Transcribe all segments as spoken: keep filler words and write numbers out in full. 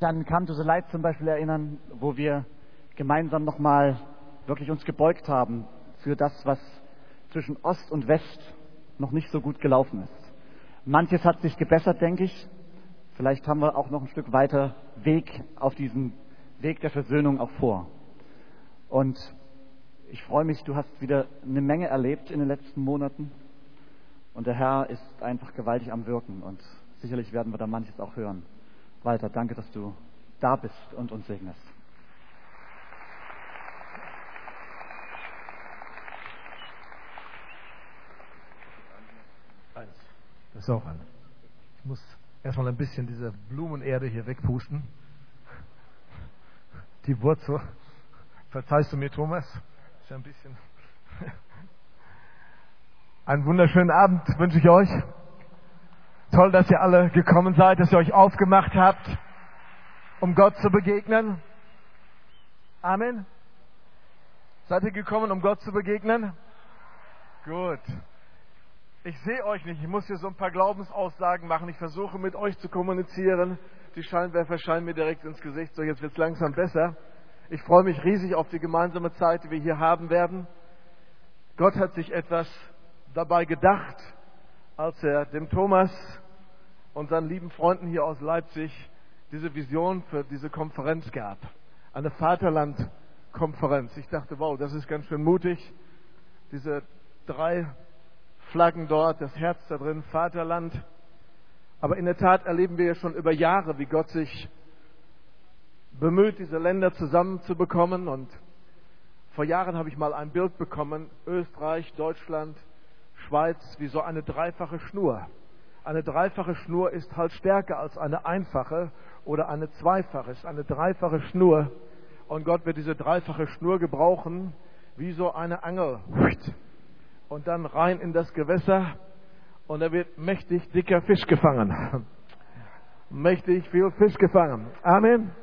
an Come to the Light zum Beispiel erinnern, wo wir gemeinsam nochmal wirklich uns gebeugt haben für das, was zwischen Ost und West noch nicht so gut gelaufen ist. Manches hat sich gebessert, denke ich. Vielleicht haben wir auch noch ein Stück weiter Weg auf diesem Weg der Versöhnung auch vor. Und ich freue mich, du hast wieder eine Menge erlebt in den letzten Monaten. Und der Herr ist einfach gewaltig am Wirken. Und sicherlich werden wir da manches auch hören. Walter, danke, dass du da bist und uns segnest. Das ist auch an. Ich muss erstmal ein bisschen diese Blumenerde hier wegpusten. Die Wurzel. Verzeihst du mir, Thomas? Ist ja ein bisschen. Einen wunderschönen Abend wünsche ich euch. Toll, dass ihr alle gekommen seid, dass ihr euch aufgemacht habt, um Gott zu begegnen. Amen. Seid ihr gekommen, um Gott zu begegnen? Gut. Ich sehe euch nicht. Ich muss hier so ein paar Glaubensaussagen machen. Ich versuche mit euch zu kommunizieren. Die Scheinwerfer scheinen mir direkt ins Gesicht. So, jetzt wird es langsam besser. Ich freue mich riesig auf die gemeinsame Zeit, die wir hier haben werden. Gott hat sich etwas dabei gedacht, als er dem Thomas und seinen lieben Freunden hier aus Leipzig diese Vision für diese Konferenz gab. Eine Vaterland-Konferenz. Ich dachte, wow, das ist ganz schön mutig. Diese drei Flaggen dort, das Herz da drin, Vaterland. Aber in der Tat erleben wir ja schon über Jahre, wie Gott sich bemüht, diese Länder zusammenzubekommen. Und vor Jahren habe ich mal ein Bild bekommen, Österreich, Deutschland, Schweiz, wie so eine dreifache Schnur. Eine dreifache Schnur ist halt stärker als eine einfache oder eine zweifache. Es ist eine dreifache Schnur. Und Gott wird diese dreifache Schnur gebrauchen, wie so eine Angel. Und dann rein in das Gewässer. Und da wird mächtig dicker Fisch gefangen. Mächtig viel Fisch gefangen. Amen.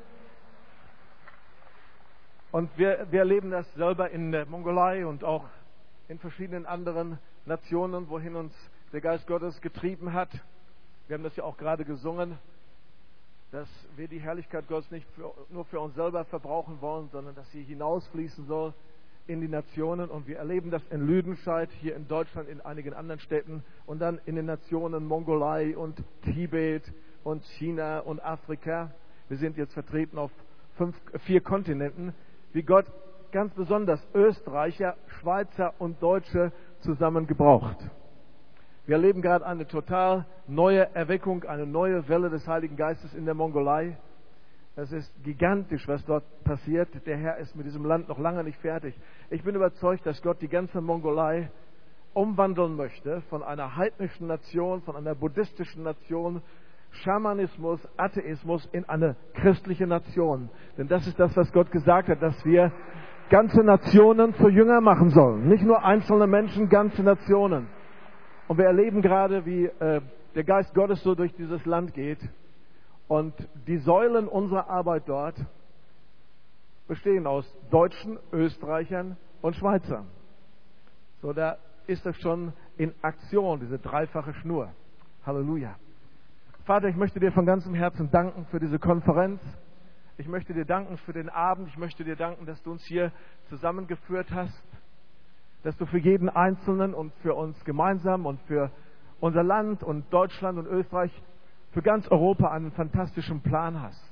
Und wir, wir erleben das selber in der Mongolei und auch in verschiedenen anderen Nationen, wohin uns der Geist Gottes getrieben hat. Wir haben das ja auch gerade gesungen, dass wir die Herrlichkeit Gottes nicht für, nur für uns selber verbrauchen wollen, sondern dass sie hinausfließen soll in die Nationen. Und wir erleben das in Lüdenscheid, hier in Deutschland, in einigen anderen Städten und dann in den Nationen Mongolei und Tibet und China und Afrika. Wir sind jetzt vertreten auf fünf, vier Kontinenten, wie Gott ganz besonders Österreicher, Schweizer und Deutsche zusammen gebraucht. Wir erleben gerade eine total neue Erweckung, eine neue Welle des Heiligen Geistes in der Mongolei. Es ist gigantisch, was dort passiert. Der Herr ist mit diesem Land noch lange nicht fertig. Ich bin überzeugt, dass Gott die ganze Mongolei umwandeln möchte von einer heidnischen Nation, von einer buddhistischen Nation, Schamanismus, Atheismus in eine christliche Nation. Denn das ist das, was Gott gesagt hat, dass wir ganze Nationen zu Jünger machen sollen. Nicht nur einzelne Menschen, ganze Nationen. Und wir erleben gerade, wie äh, der Geist Gottes so durch dieses Land geht. Und die Säulen unserer Arbeit dort bestehen aus Deutschen, Österreichern und Schweizern. So, da ist das schon in Aktion, diese dreifache Schnur. Halleluja. Vater, ich möchte dir von ganzem Herzen danken für diese Konferenz. Ich möchte dir danken für den Abend. Ich möchte dir danken, dass du uns hier zusammengeführt hast. Dass du für jeden Einzelnen und für uns gemeinsam und für unser Land und Deutschland und Österreich, für ganz Europa einen fantastischen Plan hast.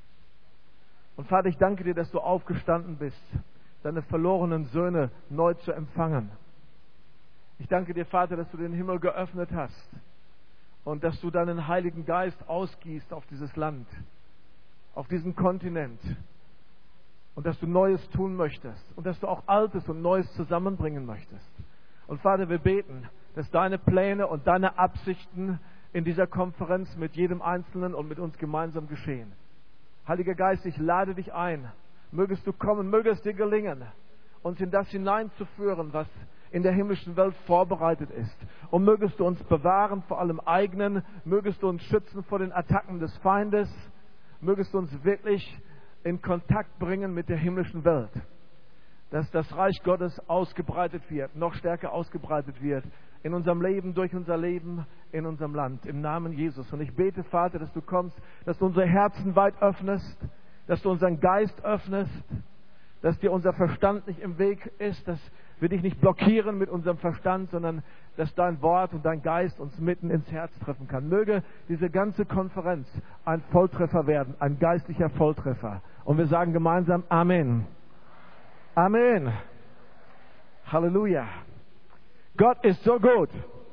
Und Vater, ich danke dir, dass du aufgestanden bist, deine verlorenen Söhne neu zu empfangen. Ich danke dir, Vater, dass du den Himmel geöffnet hast und dass du deinen Heiligen Geist ausgießt auf dieses Land, auf diesen Kontinent. Und dass du Neues tun möchtest. Und dass du auch Altes und Neues zusammenbringen möchtest. Und Vater, wir beten, dass deine Pläne und deine Absichten in dieser Konferenz mit jedem Einzelnen und mit uns gemeinsam geschehen. Heiliger Geist, ich lade dich ein. Mögest du kommen, möge es dir gelingen, uns in das hineinzuführen, was in der himmlischen Welt vorbereitet ist. Und mögest du uns bewahren vor allem eigenen. Mögest du uns schützen vor den Attacken des Feindes. Mögest du uns wirklich in Kontakt bringen mit der himmlischen Welt. Dass das Reich Gottes ausgebreitet wird, noch stärker ausgebreitet wird in unserem Leben, durch unser Leben, in unserem Land, im Namen Jesus. Und ich bete, Vater, dass du kommst, dass du unsere Herzen weit öffnest, dass du unseren Geist öffnest, dass dir unser Verstand nicht im Weg ist, dass wir dich nicht blockieren mit unserem Verstand, sondern dass dein Wort und dein Geist uns mitten ins Herz treffen kann. Möge diese ganze Konferenz ein Volltreffer werden, ein geistlicher Volltreffer. Und wir sagen gemeinsam Amen. Amen. Halleluja. Gott ist so gut.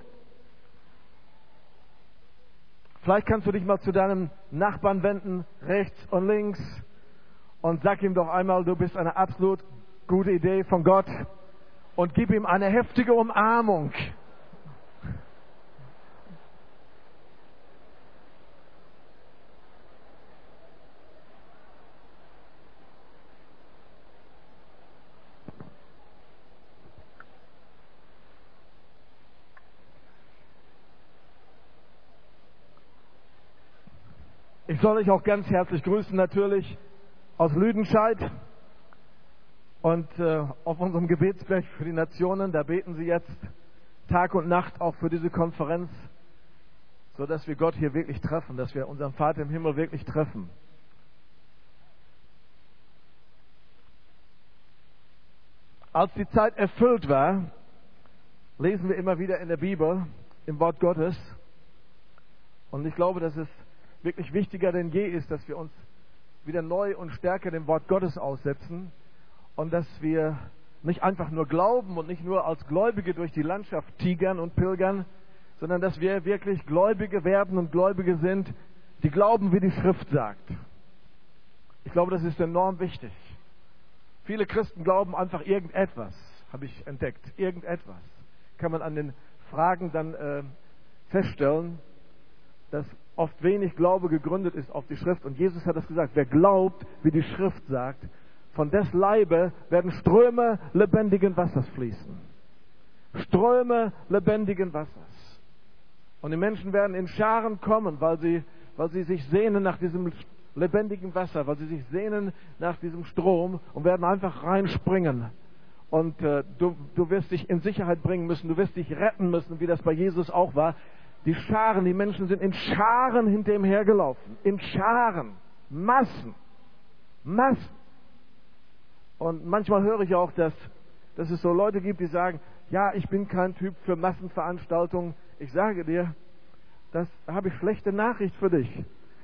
Vielleicht kannst du dich mal zu deinem Nachbarn wenden, rechts und links, und sag ihm doch einmal, du bist eine absolut gute Idee von Gott, und gib ihm eine heftige Umarmung. Ich soll euch auch ganz herzlich grüßen, natürlich aus Lüdenscheid. Und äh, auf unserem Gebetsberg für die Nationen, da beten sie jetzt Tag und Nacht auch für diese Konferenz, sodass wir Gott hier wirklich treffen, dass wir unseren Vater im Himmel wirklich treffen. Als die Zeit erfüllt war, lesen wir immer wieder in der Bibel, im Wort Gottes. Und ich glaube, dass es wirklich wichtiger denn je ist, dass wir uns wieder neu und stärker dem Wort Gottes aussetzen und dass wir nicht einfach nur glauben und nicht nur als Gläubige durch die Landschaft tigern und pilgern, sondern dass wir wirklich Gläubige werden und Gläubige sind, die glauben, wie die Schrift sagt. Ich glaube, das ist enorm wichtig. Viele Christen glauben einfach irgendetwas, habe ich entdeckt. Irgendetwas. Kann man an den Fragen dann äh, feststellen, dass oft wenig Glaube gegründet ist auf die Schrift. Und Jesus hat das gesagt, wer glaubt, wie die Schrift sagt, von des Leibe werden Ströme lebendigen Wassers fließen. Ströme lebendigen Wassers. Und die Menschen werden in Scharen kommen, weil sie, weil sie sich sehnen nach diesem lebendigen Wasser, weil sie sich sehnen nach diesem Strom und werden einfach reinspringen. Und äh, du, du wirst dich in Sicherheit bringen müssen, du wirst dich retten müssen, wie das bei Jesus auch war. Die Scharen, die Menschen sind in Scharen hinter ihm hergelaufen. In Scharen. Massen. Massen. Und manchmal höre ich auch, dass, dass es so Leute gibt, die sagen, ja, ich bin kein Typ für Massenveranstaltungen. Ich sage dir, das habe ich schlechte Nachricht für dich.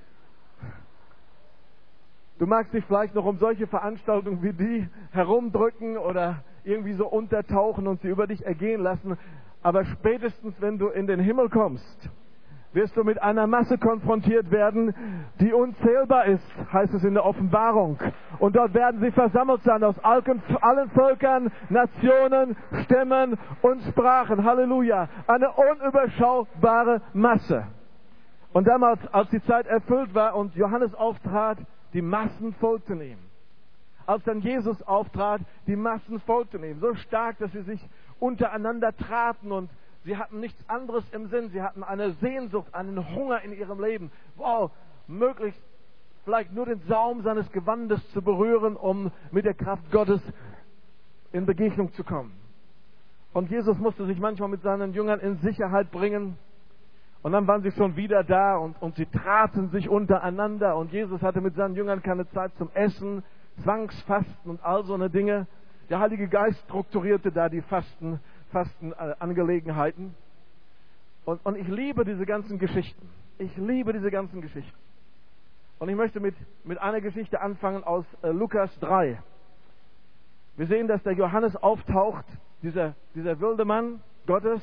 Du magst dich vielleicht noch um solche Veranstaltungen wie die herumdrücken oder irgendwie so untertauchen und sie über dich ergehen lassen. Aber spätestens, wenn du in den Himmel kommst, wirst du mit einer Masse konfrontiert werden, die unzählbar ist, heißt es in der Offenbarung. Und dort werden sie versammelt sein aus allen Völkern, Nationen, Stämmen und Sprachen. Halleluja. Eine unüberschaubare Masse. Und damals, als die Zeit erfüllt war und Johannes auftrat, die Massen folgten ihm. Als dann Jesus auftrat, die Massen folgten ihm. So stark, dass sie sich untereinander traten und sie hatten nichts anderes im Sinn. Sie hatten eine Sehnsucht, einen Hunger in ihrem Leben. Wow, möglichst vielleicht nur den Saum seines Gewandes zu berühren, um mit der Kraft Gottes in Begegnung zu kommen. Und Jesus musste sich manchmal mit seinen Jüngern in Sicherheit bringen. Und dann waren sie schon wieder da und, und sie traten sich untereinander. Und Jesus hatte mit seinen Jüngern keine Zeit zum Essen, Zwangsfasten und all so eine Dinge. Der Heilige Geist strukturierte da die Fasten, Fastenangelegenheiten. Und, und ich liebe diese ganzen Geschichten. Ich liebe diese ganzen Geschichten. Und ich möchte mit, mit einer Geschichte anfangen aus äh, Lukas drei. Wir sehen, dass der Johannes auftaucht, dieser, dieser wilde Mann Gottes,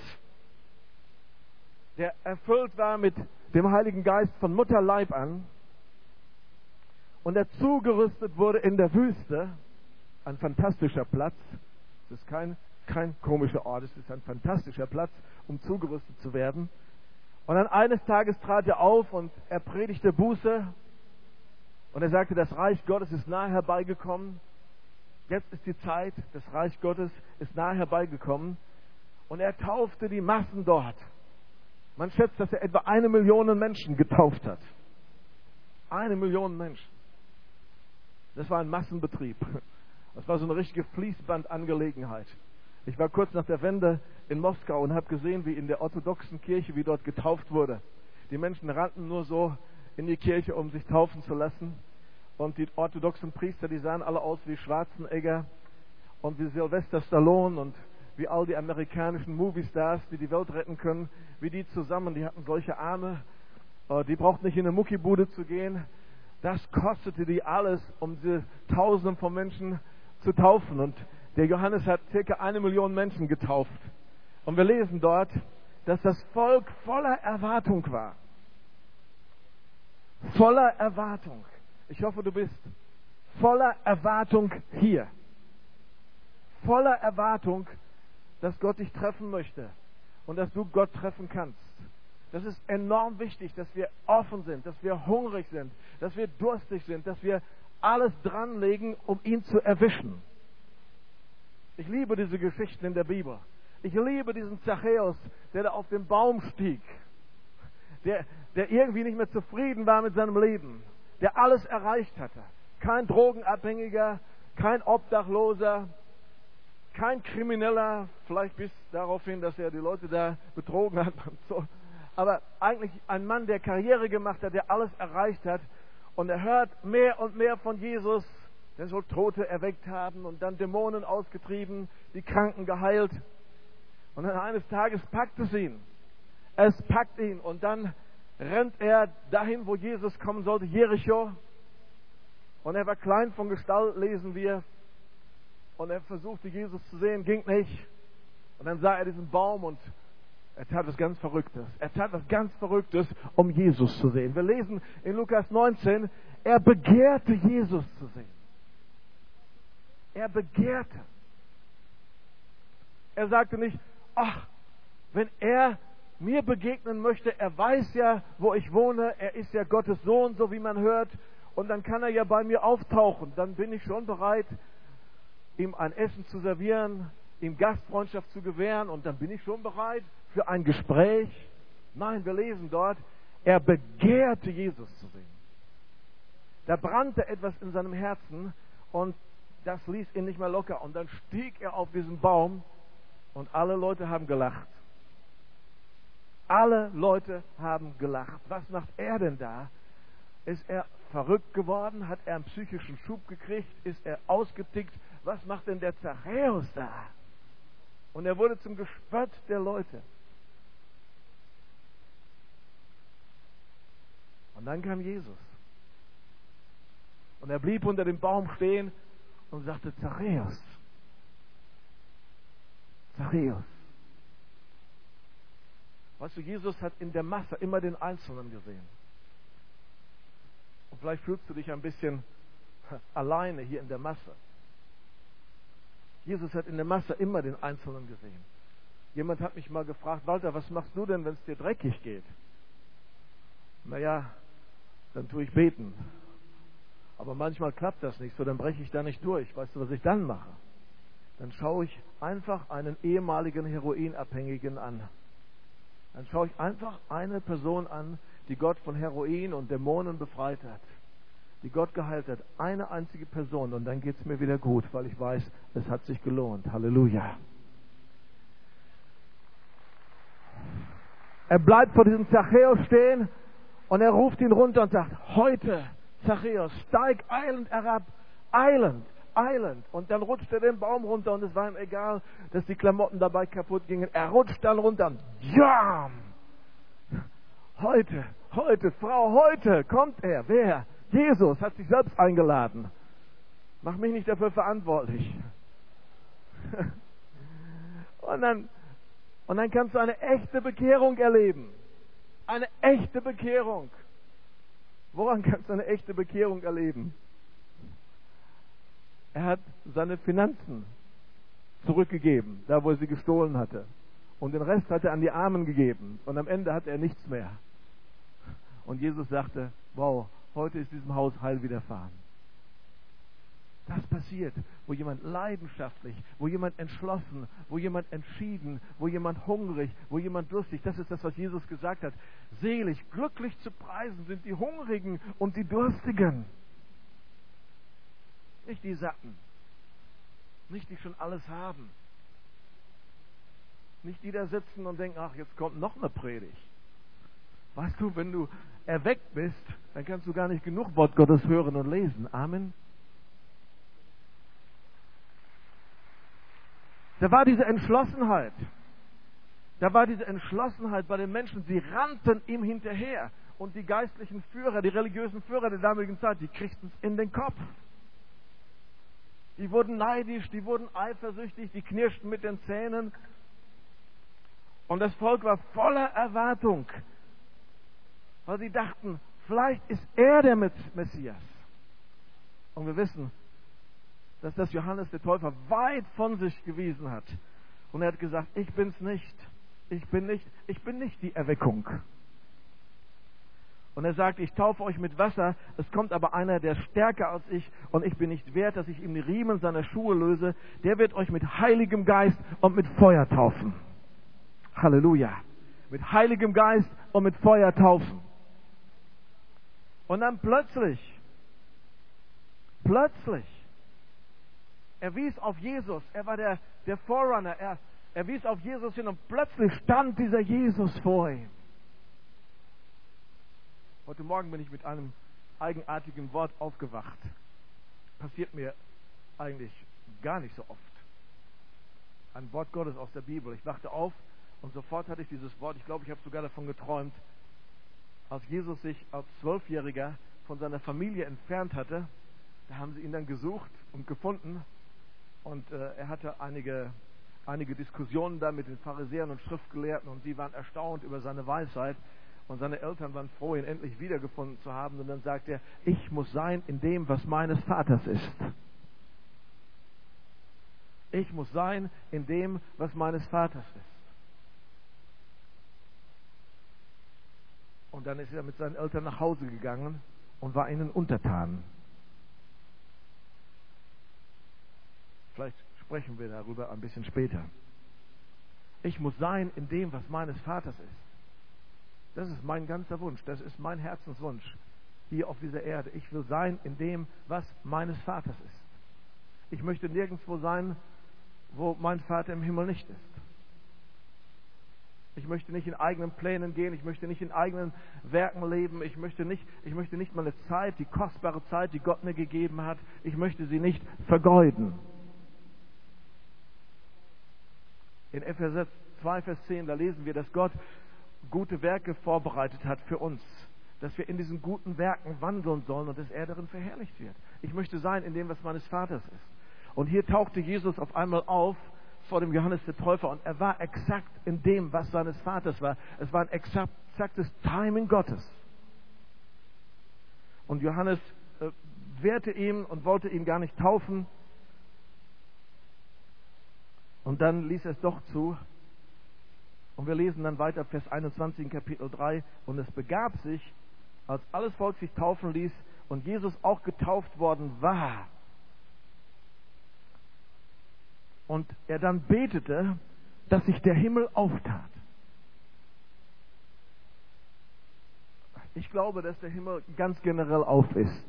der erfüllt war mit dem Heiligen Geist von Mutterleib an und der zugerüstet wurde in der Wüste. Ein fantastischer Platz. Es ist kein, kein komischer Ort, es ist ein fantastischer Platz, um zugerüstet zu werden. Und dann eines Tages trat er auf und er predigte Buße und er sagte, das Reich Gottes ist nahe herbeigekommen. Jetzt ist die Zeit, das Reich Gottes ist nahe herbeigekommen. Und er taufte die Massen dort. Man schätzt, dass er etwa eine Million Menschen getauft hat. Eine Million Menschen. Das war ein Massenbetrieb. Das war so eine richtige Fließbandangelegenheit. Ich war kurz nach der Wende in Moskau und habe gesehen, wie in der orthodoxen Kirche, wie dort getauft wurde. Die Menschen rannten nur so in die Kirche, um sich taufen zu lassen. Und die orthodoxen Priester, die sahen alle aus wie Schwarzenegger und wie Sylvester Stallone und wie all die amerikanischen Movie-Stars, die die Welt retten können, wie die zusammen, die hatten solche Arme, die brauchten nicht in eine Muckibude zu gehen. Das kostete die alles, um diese Tausenden von Menschen zu taufen. Und der Johannes hat circa eine Million Menschen getauft. Und wir lesen dort, dass das Volk voller Erwartung war. Voller Erwartung. Ich hoffe, du bist voller Erwartung hier. Voller Erwartung, dass Gott dich treffen möchte und dass du Gott treffen kannst. Das ist enorm wichtig, dass wir offen sind, dass wir hungrig sind, dass wir durstig sind, dass wir alles dranlegen, um ihn zu erwischen. Ich liebe diese Geschichten in der Bibel. Ich liebe diesen Zachäus, der da auf den Baum stieg, der, der irgendwie nicht mehr zufrieden war mit seinem Leben, der alles erreicht hatte. Kein Drogenabhängiger, kein Obdachloser, kein Krimineller, vielleicht bis darauf hin, dass er die Leute da betrogen hat. So. Aber eigentlich ein Mann, der Karriere gemacht hat, der alles erreicht hat. Und er hört mehr und mehr von Jesus, der soll Tote erweckt haben und dann Dämonen ausgetrieben, die Kranken geheilt. Und dann eines Tages packt es ihn. Es packt ihn und dann rennt er dahin, wo Jesus kommen sollte, Jericho. Und er war klein von Gestalt, lesen wir. Und er versuchte Jesus zu sehen, ging nicht. Und dann sah er diesen Baum und er tat was ganz Verrücktes. Er tat was ganz Verrücktes, um Jesus zu sehen. Wir lesen in Lukas neunzehn, er begehrte Jesus zu sehen. Er begehrte. Er sagte nicht, ach, wenn er mir begegnen möchte, er weiß ja, wo ich wohne, er ist ja Gottes Sohn, so wie man hört, und dann kann er ja bei mir auftauchen. Dann bin ich schon bereit, ihm ein Essen zu servieren, ihm Gastfreundschaft zu gewähren, und dann bin ich schon bereit für ein Gespräch. Nein, wir lesen dort, er begehrte Jesus zu sehen. Da brannte etwas in seinem Herzen und das ließ ihn nicht mehr locker. Und dann stieg er auf diesen Baum und alle Leute haben gelacht. Alle Leute haben gelacht. Was macht er denn da? Ist er verrückt geworden? Hat er einen psychischen Schub gekriegt? Ist er ausgetickt? Was macht denn der Zachäus da? Und er wurde zum Gespött der Leute. Und dann kam Jesus. Und er blieb unter dem Baum stehen und sagte, Zachäus, Zachäus. Weißt du, Jesus hat in der Masse immer den Einzelnen gesehen. Und vielleicht fühlst du dich ein bisschen alleine hier in der Masse. Jesus hat in der Masse immer den Einzelnen gesehen. Jemand hat mich mal gefragt, Walter, was machst du denn, wenn es dir dreckig geht? Naja, dann tue ich beten. Aber manchmal klappt das nicht so, dann breche ich da nicht durch. Weißt du, was ich dann mache? Dann schaue ich einfach einen ehemaligen Heroinabhängigen an. Dann schaue ich einfach eine Person an, die Gott von Heroin und Dämonen befreit hat. Die Gott geheilt hat. Eine einzige Person. Und dann geht es mir wieder gut, weil ich weiß, es hat sich gelohnt. Halleluja. Er bleibt vor diesem Zachäus stehen und er ruft ihn runter und sagt, heute, Zachäus, steig eilend herab. Eilend, eilend. Und dann rutscht er den Baum runter und es war ihm egal, dass die Klamotten dabei kaputt gingen. Er rutscht dann runter und jam! Heute, heute, Frau, heute kommt er. Wer? Jesus hat sich selbst eingeladen. Mach mich nicht dafür verantwortlich. Und dann, und dann kannst du eine echte Bekehrung erleben. Eine echte Bekehrung. Woran kannst du eine echte Bekehrung erleben? Er hat seine Finanzen zurückgegeben, da wo er sie gestohlen hatte. Und den Rest hat er an die Armen gegeben. Und am Ende hat er nichts mehr. Und Jesus sagte, wow, heute ist diesem Haus Heil widerfahren. Das passiert, wo jemand leidenschaftlich, wo jemand entschlossen, wo jemand entschieden, wo jemand hungrig, wo jemand durstig, das ist das, was Jesus gesagt hat. Selig, glücklich zu preisen sind die Hungrigen und die Durstigen. Nicht die Satten, nicht die schon alles haben. Nicht die da sitzen und denken, ach, jetzt kommt noch eine Predigt. Weißt du, wenn du erweckt bist, dann kannst du gar nicht genug Wort Gottes hören und lesen. Amen. Da war diese Entschlossenheit. Da war diese Entschlossenheit bei den Menschen. Sie rannten ihm hinterher. Und die geistlichen Führer, die religiösen Führer der damaligen Zeit, die kriegten es in den Kopf. Die wurden neidisch, die wurden eifersüchtig, die knirschten mit den Zähnen. Und das Volk war voller Erwartung, weil sie dachten, vielleicht ist er der Messias. Und wir wissen, dass das Johannes der Täufer weit von sich gewiesen hat. Und er hat gesagt, ich bin's nicht. Ich bin nicht, ich bin nicht die Erweckung. Und er sagt, ich taufe euch mit Wasser, es kommt aber einer, der ist stärker als ich, und ich bin nicht wert, dass ich ihm die Riemen seiner Schuhe löse. Der wird euch mit Heiligem Geist und mit Feuer taufen. Halleluja. Mit Heiligem Geist und mit Feuer taufen. Und dann plötzlich, plötzlich, er wies auf Jesus, er war der, der Forerunner, er, er wies auf Jesus hin und plötzlich stand dieser Jesus vor ihm. Heute Morgen bin ich mit einem eigenartigen Wort aufgewacht. Passiert mir eigentlich gar nicht so oft. Ein Wort Gottes aus der Bibel. Ich wachte auf und sofort hatte ich dieses Wort, ich glaube, ich habe sogar davon geträumt, als Jesus sich als Zwölfjähriger von seiner Familie entfernt hatte. Da haben sie ihn dann gesucht und gefunden. Und äh, er hatte einige, einige Diskussionen da mit den Pharisäern und Schriftgelehrten, und die waren erstaunt über seine Weisheit. Und seine Eltern waren froh, ihn endlich wiedergefunden zu haben. Und dann sagt er, ich muss sein in dem, was meines Vaters ist. Ich muss sein in dem, was meines Vaters ist. Und dann ist er mit seinen Eltern nach Hause gegangen und war ihnen untertan. Vielleicht sprechen wir darüber ein bisschen später. Ich muss sein in dem, was meines Vaters ist. Das ist mein ganzer Wunsch, das ist mein Herzenswunsch hier auf dieser Erde. Ich will sein in dem, was meines Vaters ist. Ich möchte nirgendwo sein, wo mein Vater im Himmel nicht ist. Ich möchte nicht in eigenen Plänen gehen, ich möchte nicht in eigenen Werken leben, ich möchte nicht, ich möchte nicht meine Zeit, die kostbare Zeit, die Gott mir gegeben hat, ich möchte sie nicht vergeuden. In Epheser zwei, Vers zehn, da lesen wir, dass Gott gute Werke vorbereitet hat für uns, dass wir in diesen guten Werken wandeln sollen und dass er darin verherrlicht wird. Ich möchte sein in dem, was meines Vaters ist. Und hier tauchte Jesus auf einmal auf vor dem Johannes der Täufer, und er war exakt in dem, was seines Vaters war. Es war ein exakt, exaktes Timing Gottes. Und Johannes äh, wehrte ihm und wollte ihn gar nicht taufen. Und dann ließ er es doch zu. Und wir lesen dann weiter Vers einundzwanzig in Kapitel drei. Und es begab sich, als alles Volk sich taufen ließ und Jesus auch getauft worden war, und er dann betete, dass sich der Himmel auftat. Ich glaube, dass der Himmel ganz generell auf ist.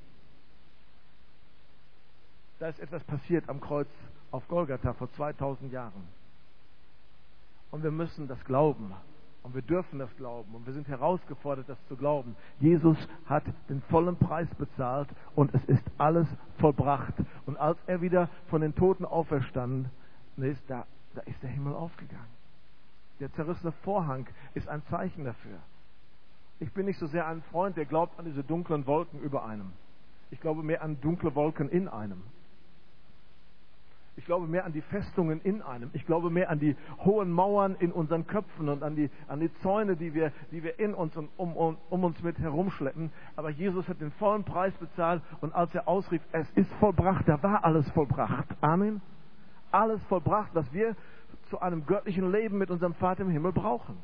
Da ist etwas passiert am Kreuz auf Golgatha vor zweitausend Jahren. Und wir müssen das glauben. Und wir dürfen das glauben. Und wir sind herausgefordert, das zu glauben. Jesus hat den vollen Preis bezahlt und es ist alles vollbracht. Und als er wieder von den Toten auferstanden ist, da, da ist der Himmel aufgegangen. Der zerrissene Vorhang ist ein Zeichen dafür. Ich bin nicht so sehr ein Freund, der glaubt an diese dunklen Wolken über einem. Ich glaube mehr an dunkle Wolken in einem. Ich glaube mehr an die Festungen in einem. Ich glaube mehr an die hohen Mauern in unseren Köpfen und an die, an die Zäune, die wir, die wir in uns und um, um, um uns mit herumschleppen. Aber Jesus hat den vollen Preis bezahlt, und als er ausrief, es ist vollbracht, da war alles vollbracht. Amen. Alles vollbracht, was wir zu einem göttlichen Leben mit unserem Vater im Himmel brauchen.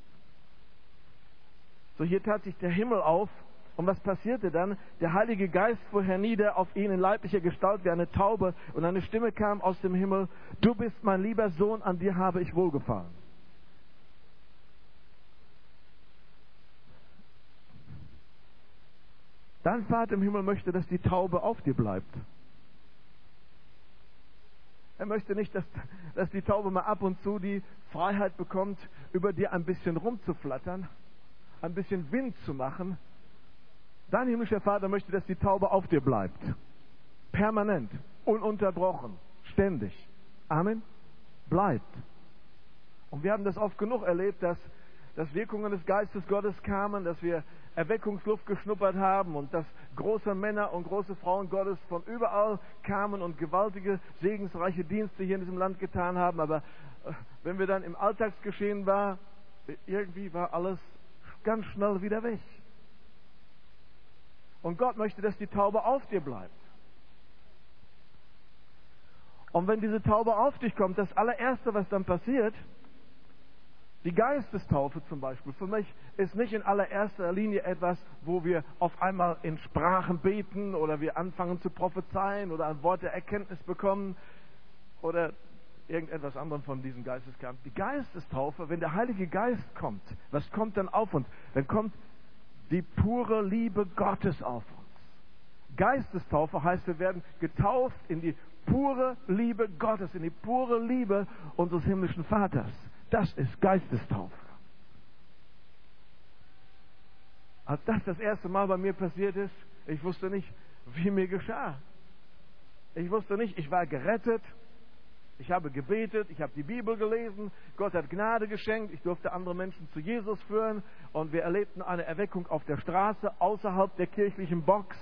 So, hier tat sich der Himmel auf. Und was passierte dann? Der Heilige Geist fuhr hernieder auf ihn in leiblicher Gestalt wie eine Taube, und eine Stimme kam aus dem Himmel: Du bist mein lieber Sohn, an dir habe ich wohlgefallen. Dein Vater im Himmel möchte, dass die Taube auf dir bleibt. Er möchte nicht, dass, dass die Taube mal ab und zu die Freiheit bekommt, über dir ein bisschen rumzuflattern, ein bisschen Wind zu machen. Dein himmlischer Vater möchte, dass die Taube auf dir bleibt. Permanent, ununterbrochen, ständig. Amen. Bleibt. Und wir haben das oft genug erlebt, dass, dass Wirkungen des Geistes Gottes kamen, dass wir Erweckungsluft geschnuppert haben und dass große Männer und große Frauen Gottes von überall kamen und gewaltige, segensreiche Dienste hier in diesem Land getan haben. Aber äh, wenn wir dann im Alltagsgeschehen waren, irgendwie war alles ganz schnell wieder weg. Und Gott möchte, dass die Taube auf dir bleibt. Und wenn diese Taube auf dich kommt, das allererste, was dann passiert, die Geistestaufe zum Beispiel, für mich ist nicht in allererster Linie etwas, wo wir auf einmal in Sprachen beten oder wir anfangen zu prophezeien oder ein Wort der Erkenntnis bekommen oder irgendetwas anderem von diesem Geisteskampf. Die Geistestaufe, wenn der Heilige Geist kommt, was kommt dann auf uns? Dann kommt die pure Liebe Gottes auf uns. Geistestaufe heißt, wir werden getauft in die pure Liebe Gottes, in die pure Liebe unseres himmlischen Vaters. Das ist Geistestaufe. Als das das erste Mal bei mir passiert ist, ich wusste nicht, wie mir geschah. Ich wusste nicht, ich war gerettet. Ich habe gebetet, ich habe die Bibel gelesen, Gott hat Gnade geschenkt, ich durfte andere Menschen zu Jesus führen und wir erlebten eine Erweckung auf der Straße, außerhalb der kirchlichen Box.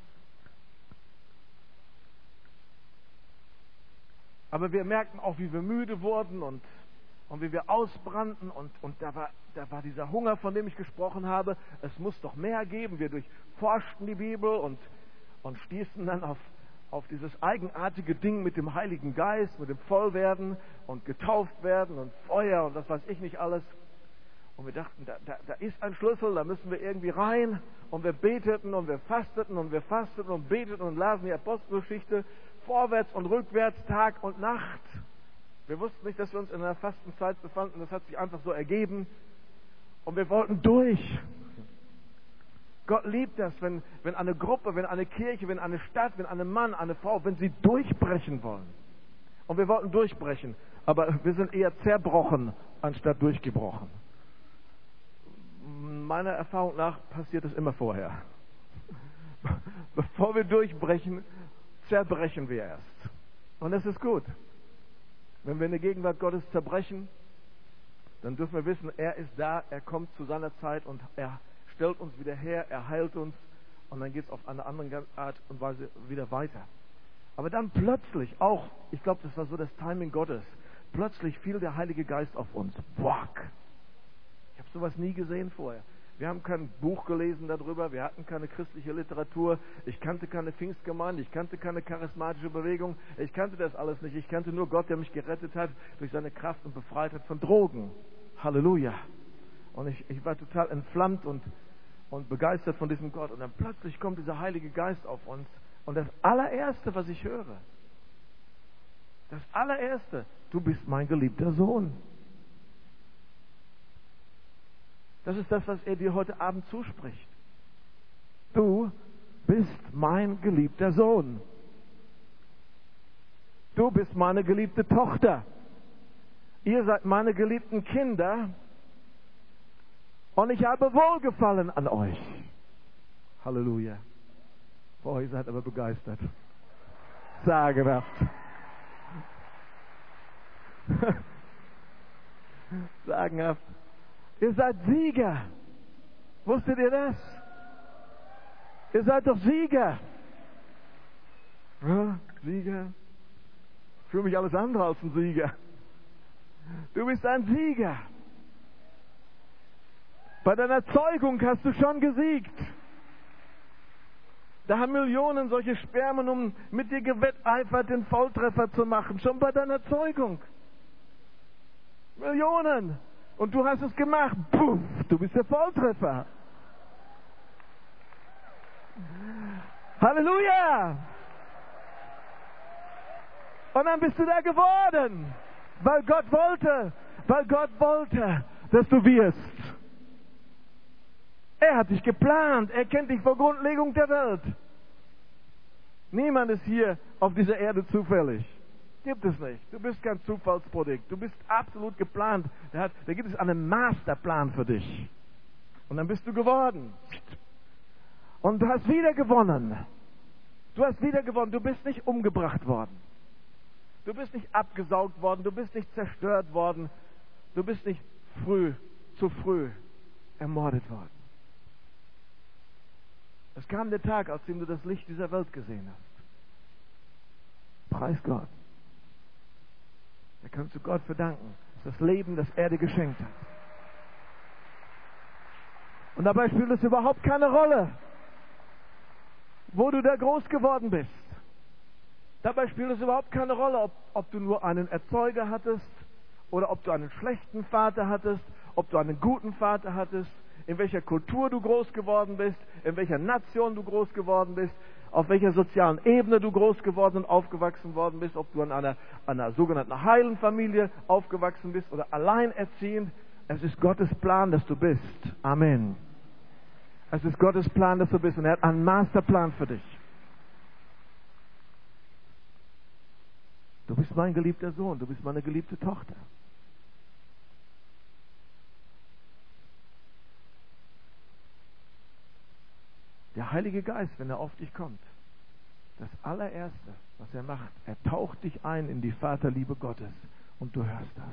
Aber wir merkten auch, wie wir müde wurden und, und wie wir ausbrannten und, und da war, da war dieser Hunger, von dem ich gesprochen habe. Es muss doch mehr geben. Wir durchforschten die Bibel und, und stießen dann auf auf dieses eigenartige Ding mit dem Heiligen Geist, mit dem Vollwerden und getauft werden und Feuer und das weiß ich nicht alles. Und wir dachten, da, da, da ist ein Schlüssel, da müssen wir irgendwie rein. Und wir beteten und wir fasteten und wir fasteten und beteten und lasen die Apostelgeschichte vorwärts und rückwärts, Tag und Nacht. Wir wussten nicht, dass wir uns in einer Fastenzeit befanden, das hat sich einfach so ergeben. Und wir wollten durch. Gott liebt das, wenn, wenn eine Gruppe, wenn eine Kirche, wenn eine Stadt, wenn ein Mann, eine Frau, wenn sie durchbrechen wollen. Und wir wollten durchbrechen, aber wir sind eher zerbrochen, anstatt durchgebrochen. Meiner Erfahrung nach passiert es immer vorher. Bevor wir durchbrechen, zerbrechen wir erst. Und das ist gut. Wenn wir in der Gegenwart Gottes zerbrechen, dann dürfen wir wissen, er ist da, er kommt zu seiner Zeit und er stellt uns wieder her, er heilt uns und dann geht es auf eine andere Art und Weise wieder weiter. Aber dann plötzlich auch, ich glaube, das war so das Timing Gottes, plötzlich fiel der Heilige Geist auf uns. Wack! Ich habe sowas nie gesehen vorher. Wir haben kein Buch gelesen darüber, wir hatten keine christliche Literatur, ich kannte keine Pfingstgemeinde, ich kannte keine charismatische Bewegung, ich kannte das alles nicht. Ich kannte nur Gott, der mich gerettet hat durch seine Kraft und befreit hat von Drogen. Halleluja! Und ich, ich war total entflammt und und begeistert von diesem Gott. Und dann plötzlich kommt dieser Heilige Geist auf uns. Und das allererste, was ich höre, das allererste, du bist mein geliebter Sohn. Das ist das, was er dir heute Abend zuspricht. Du bist mein geliebter Sohn. Du bist meine geliebte Tochter. Ihr seid meine geliebten Kinder. Und ich habe Wohlgefallen an euch. Halleluja. Boah, ihr seid aber begeistert. Sagenhaft. Sagenhaft. Ihr seid Sieger. Wusstet ihr das? Ihr seid doch Sieger. Ja, Sieger. Ich fühle mich alles andere als ein Sieger. Du bist ein Sieger. Bei deiner Zeugung hast du schon gesiegt. Da haben Millionen solche Spermen, um mit dir gewetteifert, den Volltreffer zu machen. Schon bei deiner Zeugung. Millionen. Und du hast es gemacht. Puff, du bist der Volltreffer. Halleluja. Und dann bist du da geworden. Weil Gott wollte. Weil Gott wollte, dass du wirst. Er hat dich geplant. Er kennt dich vor Grundlegung der Welt. Niemand ist hier auf dieser Erde zufällig. Gibt es nicht. Du bist kein Zufallsprodukt. Du bist absolut geplant. Da, hat, da gibt es einen Masterplan für dich. Und dann bist du geworden. Und du hast wieder gewonnen. Du hast wieder gewonnen. Du bist nicht umgebracht worden. Du bist nicht abgesaugt worden. Du bist nicht zerstört worden. Du bist nicht früh, zu früh ermordet worden. Es kam der Tag, als dem du das Licht dieser Welt gesehen hast. Preis Gott. Da kannst du Gott verdanken. Das ist das Leben, das er dir geschenkt hat. Und dabei spielt es überhaupt keine Rolle, wo du da groß geworden bist. Dabei spielt es überhaupt keine Rolle, ob, ob du nur einen Erzeuger hattest oder ob du einen schlechten Vater hattest, ob du einen guten Vater hattest, in welcher Kultur du groß geworden bist, in welcher Nation du groß geworden bist, auf welcher sozialen Ebene du groß geworden und aufgewachsen worden bist, ob du in einer, einer sogenannten heilen Familie aufgewachsen bist oder alleinerziehend. Es ist Gottes Plan, dass du bist. Amen. Es ist Gottes Plan, dass du bist. Und er hat einen Masterplan für dich. Du bist mein geliebter Sohn, du bist meine geliebte Tochter. Der Heilige Geist, wenn er auf dich kommt, das allererste, was er macht, er taucht dich ein in die Vaterliebe Gottes und du hörst das.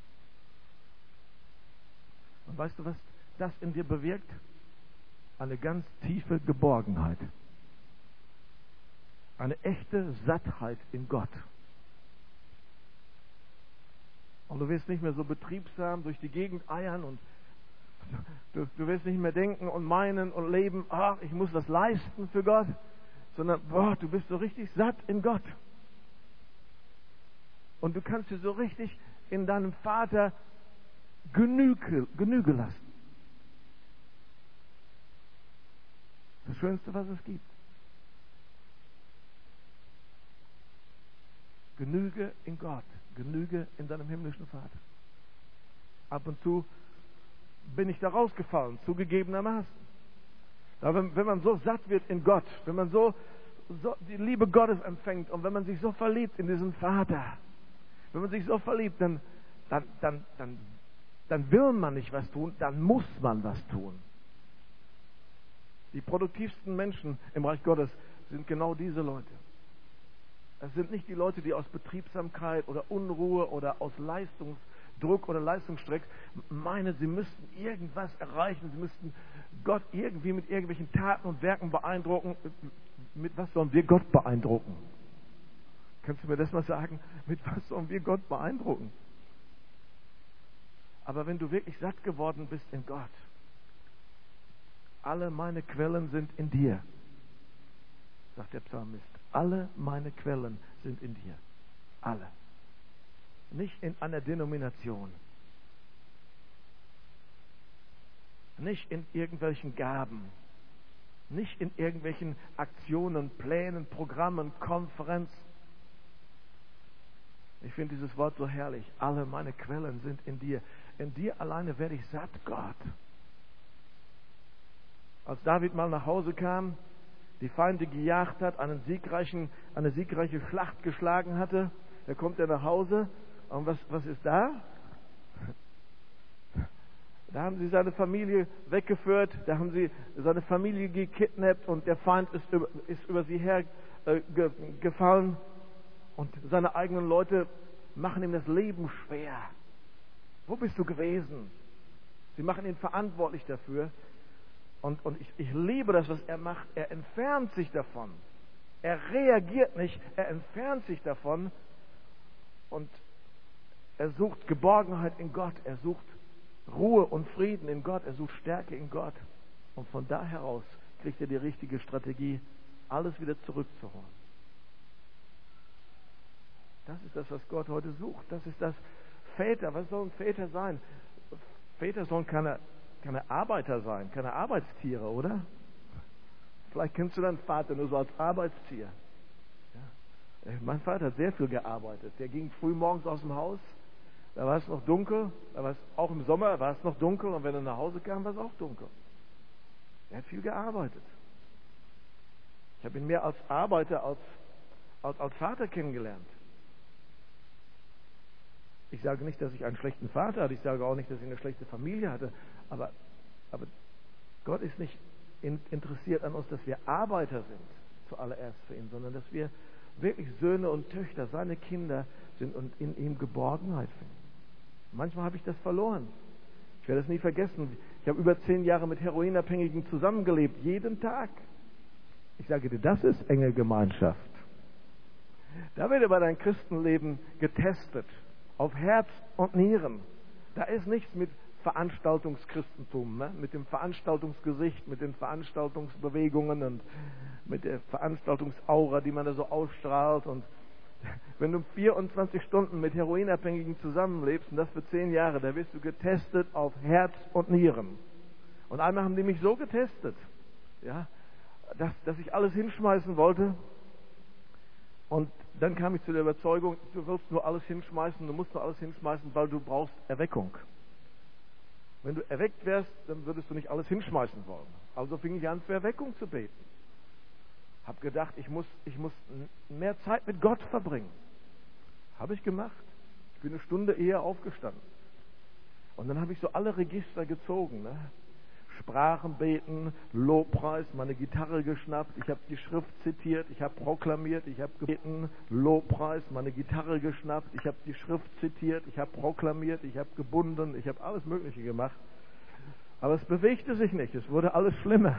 Und weißt du, was das in dir bewirkt? Eine ganz tiefe Geborgenheit. Eine echte Sattheit in Gott. Und du wirst nicht mehr so betriebsam durch die Gegend eiern und du, du wirst nicht mehr denken und meinen und leben, ach, ich muss was leisten für Gott, sondern boah, du bist so richtig satt in Gott. Und du kannst dir so richtig in deinem Vater Genüge, Genüge lassen. Das Schönste, was es gibt. Genüge in Gott. Genüge in deinem himmlischen Vater. Ab und zu bin ich da rausgefallen, zugegebenermaßen. Aber wenn, wenn man so satt wird in Gott, wenn man so, so die Liebe Gottes empfängt und wenn man sich so verliebt in diesen Vater, wenn man sich so verliebt, dann, dann, dann, dann, dann will man nicht was tun, dann muss man was tun. Die produktivsten Menschen im Reich Gottes sind genau diese Leute. Es sind nicht die Leute, die aus Betriebsamkeit oder Unruhe oder aus Leistungsdruck oder Leistungsstreck meinen, sie müssten irgendwas erreichen, sie müssten Gott irgendwie mit irgendwelchen Taten und Werken beeindrucken. Mit was sollen wir Gott beeindrucken? Kannst du mir das mal sagen? Mit was sollen wir Gott beeindrucken? Aber wenn du wirklich satt geworden bist in Gott, alle meine Quellen sind in dir, sagt der Psalmist. Alle meine Quellen sind in dir. Alle. Nicht in einer Denomination. Nicht in irgendwelchen Gaben. Nicht in irgendwelchen Aktionen, Plänen, Programmen, Konferenzen. Ich finde dieses Wort so herrlich. Alle meine Quellen sind in dir. In dir alleine werde ich satt, Gott. Als David mal nach Hause kam, die Feinde gejagt hat, einen siegreichen, eine siegreiche Schlacht geschlagen hatte, da kommt er nach Hause und was, was ist da? Da haben sie seine Familie weggeführt, da haben sie seine Familie gekidnappt und der Feind ist über, ist über sie hergefallen äh, und seine eigenen Leute machen ihm das Leben schwer. Wo bist du gewesen? Sie machen ihn verantwortlich dafür. Und, und ich, ich liebe das, was er macht. Er entfernt sich davon. Er reagiert nicht, er entfernt sich davon. Und er sucht Geborgenheit in Gott. Er sucht Ruhe und Frieden in Gott. Er sucht Stärke in Gott. Und von da heraus kriegt er die richtige Strategie, alles wieder zurückzuholen. Das ist das, was Gott heute sucht. Das ist das Väter. Was sollen Väter sein? Väter sollen keine Keine Arbeiter sein, keine Arbeitstiere, oder? Vielleicht kennst du deinen Vater nur so als Arbeitstier. Ja. Mein Vater hat sehr viel gearbeitet. Der ging früh morgens aus dem Haus, da war es noch dunkel, da war es auch im Sommer war es noch dunkel und wenn er nach Hause kam, war es auch dunkel. Er hat viel gearbeitet. Ich habe ihn mehr als Arbeiter als, als, als Vater kennengelernt. Ich sage nicht, dass ich einen schlechten Vater hatte, ich sage auch nicht, dass ich eine schlechte Familie hatte, aber, aber Gott ist nicht in, interessiert an uns, dass wir Arbeiter sind, zuallererst für ihn, sondern dass wir wirklich Söhne und Töchter, seine Kinder sind und in ihm Geborgenheit finden. Manchmal habe ich das verloren. Ich werde es nie vergessen. Ich habe über zehn Jahre mit Heroinabhängigen zusammengelebt, jeden Tag. Ich sage dir, das ist enge Gemeinschaft. Da wird über dein Christenleben getestet, auf Herz und Nieren. Da ist nichts mit Veranstaltungschristentum, ne? Mit dem Veranstaltungsgesicht, mit den Veranstaltungsbewegungen und mit der Veranstaltungsaura, die man da so ausstrahlt. Und wenn du vierundzwanzig Stunden mit Heroinabhängigen zusammenlebst, und das für zehn Jahre, da wirst du getestet auf Herz und Nieren. Und einmal haben die mich so getestet, ja, dass, dass ich alles hinschmeißen wollte. Und dann kam ich zu der Überzeugung, du willst nur alles hinschmeißen, du musst nur alles hinschmeißen, weil du brauchst Erweckung. Wenn du erweckt wärst, dann würdest du nicht alles hinschmeißen wollen. Also fing ich an, für Erweckung zu beten. Hab gedacht, ich muss, ich muss mehr Zeit mit Gott verbringen. Habe ich gemacht. Ich bin eine Stunde eher aufgestanden. Und dann habe ich so alle Register gezogen, ne? Sprachen beten, Lobpreis, meine Gitarre geschnappt, ich habe die Schrift zitiert, ich habe proklamiert, ich habe gebeten, Lobpreis, meine Gitarre geschnappt, ich habe die Schrift zitiert, ich habe proklamiert, ich habe gebunden, ich habe alles Mögliche gemacht. Aber es bewegte sich nicht, es wurde alles schlimmer.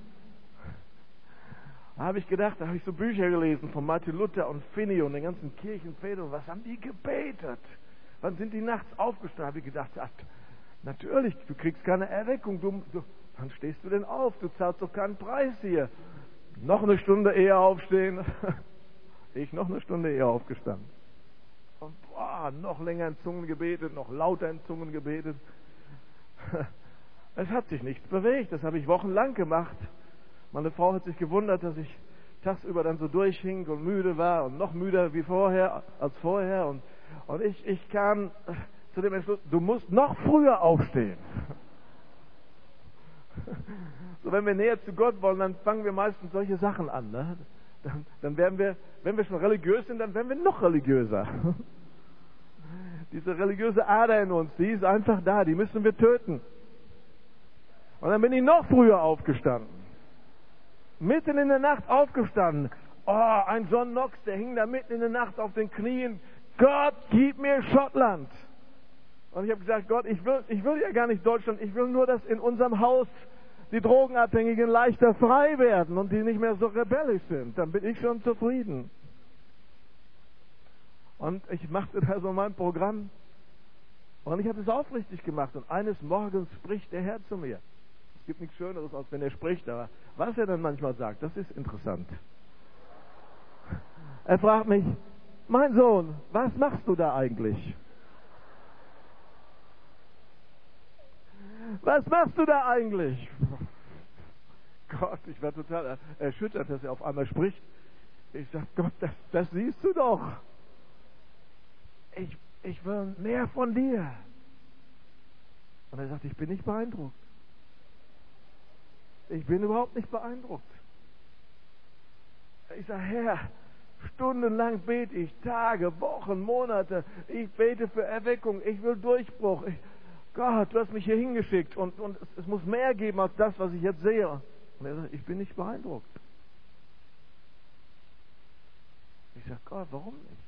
Da habe ich gedacht, da habe ich so Bücher gelesen von Martin Luther und Finney und den ganzen Kirchenvätern, was haben die gebetet? Wann sind die nachts aufgestanden? Da habe ich gedacht, ach, natürlich, du kriegst keine Erweckung. Du, du, wann stehst du denn auf? Du zahlst doch keinen Preis hier. Noch eine Stunde eher aufstehen. Ich noch eine Stunde eher aufgestanden. Und boah, noch länger in Zungen gebetet, noch lauter in Zungen gebetet. Es hat sich nichts bewegt. Das habe ich wochenlang gemacht. Meine Frau hat sich gewundert, dass ich tagsüber dann so durchhing und müde war und noch müder wie vorher, als vorher. Und, und ich, ich kam zu dem Entschluss, du musst noch früher aufstehen. So, wenn wir näher zu Gott wollen, dann fangen wir meistens solche Sachen an. Ne? Dann, dann werden wir, wenn wir schon religiös sind, dann werden wir noch religiöser. Diese religiöse Ader in uns, die ist einfach da, die müssen wir töten. Und dann bin ich noch früher aufgestanden. Mitten in der Nacht aufgestanden. Oh, ein John Knox, der hing da mitten in der Nacht auf den Knien. Gott, gib mir Schottland. Und ich habe gesagt, Gott, ich will, ich will ja gar nicht Deutschland, ich will nur, dass in unserem Haus die Drogenabhängigen leichter frei werden und die nicht mehr so rebellisch sind. Dann bin ich schon zufrieden. Und ich machte da so mein Programm. Und ich habe es aufrichtig gemacht. Und eines Morgens spricht der Herr zu mir. Es gibt nichts Schöneres, als wenn er spricht, aber was er dann manchmal sagt, das ist interessant. Er fragt mich, mein Sohn, was machst du da eigentlich? Was machst du da eigentlich? Gott, ich war total erschüttert, dass er auf einmal spricht. Ich sage, Gott, das, das siehst du doch. Ich, ich will mehr von dir. Und er sagt, ich bin nicht beeindruckt. Ich bin überhaupt nicht beeindruckt. Ich sage, Herr, stundenlang bete ich, Tage, Wochen, Monate. Ich bete für Erweckung, ich will Durchbruch. Ich, Gott, du hast mich hier hingeschickt und, und es, es muss mehr geben als das, was ich jetzt sehe. Und er sagt, ich bin nicht beeindruckt. Ich sage, Gott, warum nicht?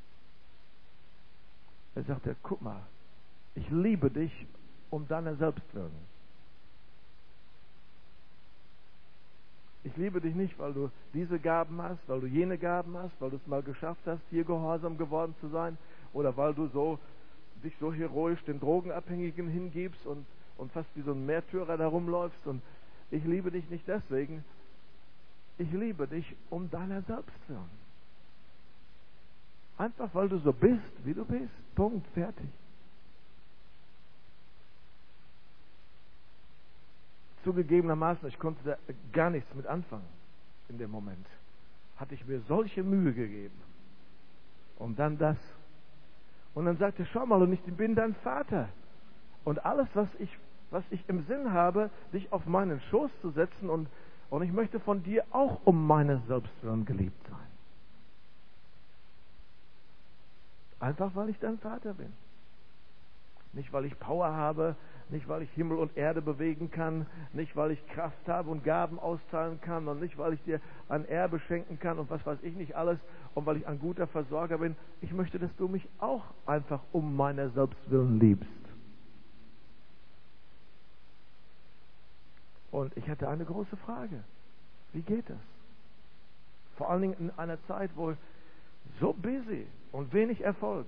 Er sagt, ja, guck mal, ich liebe dich um deiner selbst willen. Ich liebe dich nicht, weil du diese Gaben hast, weil du jene Gaben hast, weil du es mal geschafft hast, hier gehorsam geworden zu sein, oder weil du so dich so heroisch den Drogenabhängigen hingibst und, und fast wie so ein Märtyrer da rumläufst. Und ich liebe dich nicht deswegen. Ich liebe dich um deiner selbst willen. Einfach weil du so bist, wie du bist. Punkt, fertig. Zugegebenermaßen, ich konnte da gar nichts mit anfangen in dem Moment. Hatte ich mir solche Mühe gegeben. Und dann das. Und dann sagte er, schau mal, und ich bin dein Vater. Und alles, was ich, was ich im Sinn habe, dich auf meinen Schoß zu setzen, und, und ich möchte von dir auch um meines Selbst willen geliebt sein. Einfach, weil ich dein Vater bin. Nicht, weil ich Power habe, nicht, weil ich Himmel und Erde bewegen kann, nicht, weil ich Kraft habe und Gaben austeilen kann und nicht, weil ich dir ein Erbe schenken kann und was weiß ich nicht alles und weil ich ein guter Versorger bin. Ich möchte, dass du mich auch einfach um meiner selbst willen liebst. Und ich hatte eine große Frage. Wie geht das? Vor allen Dingen in einer Zeit, wo so busy und wenig Erfolg.